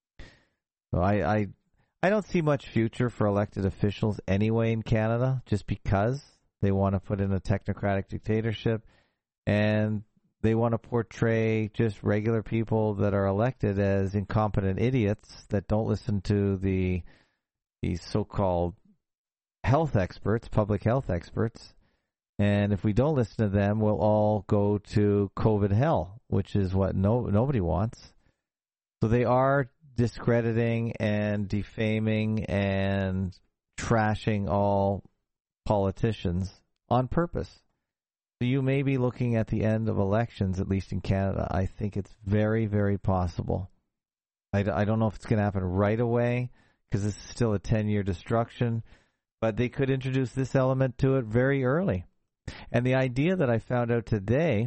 So I, I, I don't see much future for elected officials anyway in Canada just because they want to put in a technocratic dictatorship and they want to portray just regular people that are elected as incompetent idiots that don't listen to the these so-called health experts, public health experts. And if we don't listen to them, we'll all go to COVID hell, which is what no nobody wants. So they are discrediting and defaming and trashing all politicians on purpose. So you may be looking at the end of elections, at least in Canada. I think it's very, very possible. I, I don't know if it's going to happen right away because this is still a ten-year destruction, but they could introduce this element to it very early. And the idea that I found out today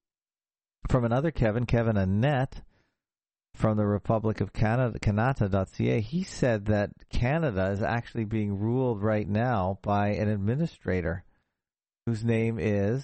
from another Kevin, Kevin Annett, from the Republic of Canada, Canada dot c a, he said that Canada is actually being ruled right now by an administrator whose name is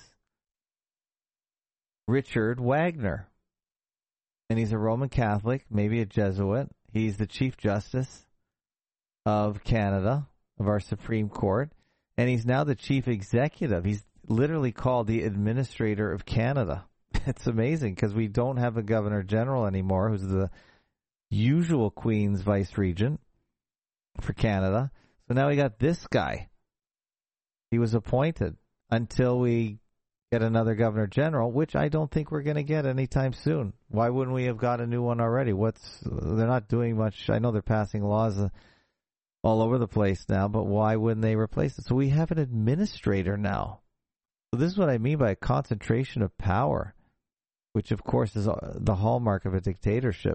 Richard Wagner. And he's a Roman Catholic, maybe a Jesuit. He's the Chief Justice of Canada, of our Supreme Court. And he's now the Chief Executive. He's literally called the Administrator of Canada. It's amazing because we don't have a Governor General anymore, who's the usual Queen's Vice Regent for Canada. So now we got this guy. He was appointed until we get another Governor General, which I don't think we're going to get anytime soon. Why wouldn't we have got a new one already? What's they're not doing much. I know they're passing laws uh, all over the place now, but why wouldn't they replace it? So we have an administrator now. So this is what I mean by a concentration of power, which of course is the hallmark of a dictatorship.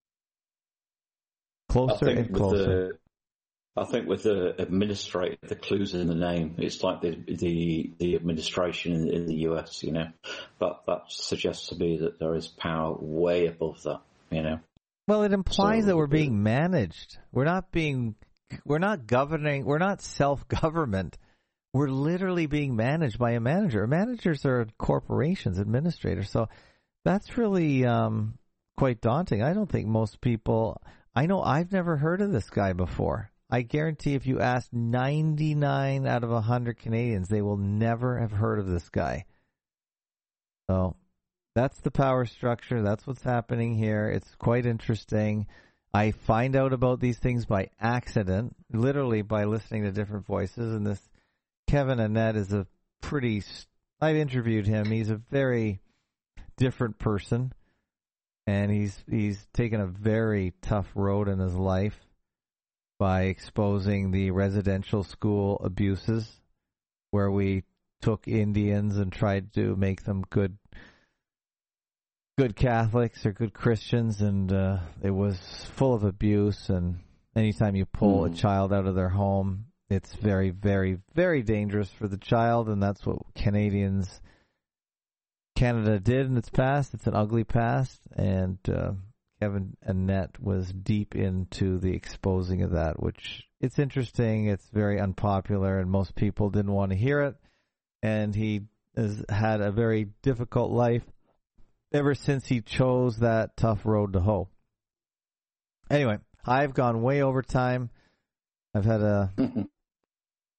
Closer and closer. I think with the administrator, the clue's in the name. It's like the the, the administration in, in the U S, you know. But that suggests to me that there is power way above that, you know. Well, it implies so, that we're being managed. We're not being, we're not governing, we're not self-government. We're literally being managed by a manager. Managers are corporations, administrators. So that's really um, quite daunting. I don't think most people, I know I've never heard of this guy before. I guarantee if you ask ninety-nine out of one hundred Canadians, they will never have heard of this guy. So that's the power structure. That's what's happening here. It's quite interesting. I find out about these things by accident, literally by listening to different voices. And this Kevin Annett is a pretty, I've interviewed him. He's a very different person. And he's he's taken a very tough road in his life by exposing the residential school abuses where we took Indians and tried to make them good good Catholics or good Christians, and uh, it was full of abuse. And anytime you pull mm. a child out of their home, it's very, very, very dangerous for the child, and that's what Canadians, Canada did in its past. It's an ugly past, and uh, Kevin Annett was deep into the exposing of that, which it's interesting. It's very unpopular, and most people didn't want to hear it. And he has had a very difficult life ever since he chose that tough road to hoe. Anyway, I've gone way over time. I've had a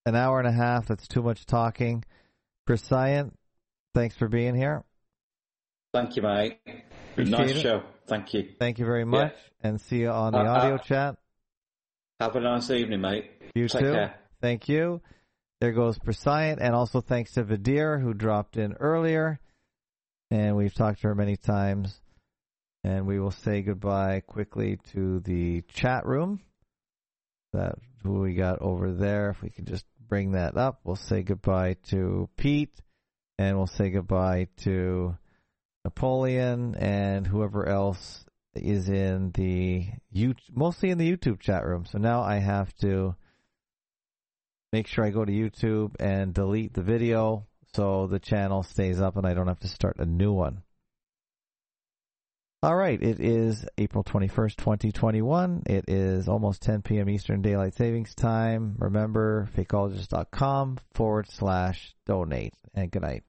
an hour and a half. That's too much talking. Prescient, thanks for being here. Thank you, mate. Appreciate nice it. show. Thank you. Thank you very much, yeah. and see you on the uh, audio uh, chat. Have a nice evening, mate. You Take too. Care. Thank you. There goes Prescient, and also thanks to Vadir, who dropped in earlier, and we've talked to her many times. And we will say goodbye quickly to the chat room. That who we got over there. If we can just bring that up, we'll say goodbye to Pete, and we'll say goodbye to Napoleon and whoever else is in the mostly in the YouTube chat room. So now I have to make sure I go to YouTube and delete the video so the channel stays up and I don't have to start a new one. All right, it is April twenty-first, twenty twenty-one. It is almost ten p.m. Eastern Daylight Savings Time. Remember, fakeologist.com forward slash donate. And good night.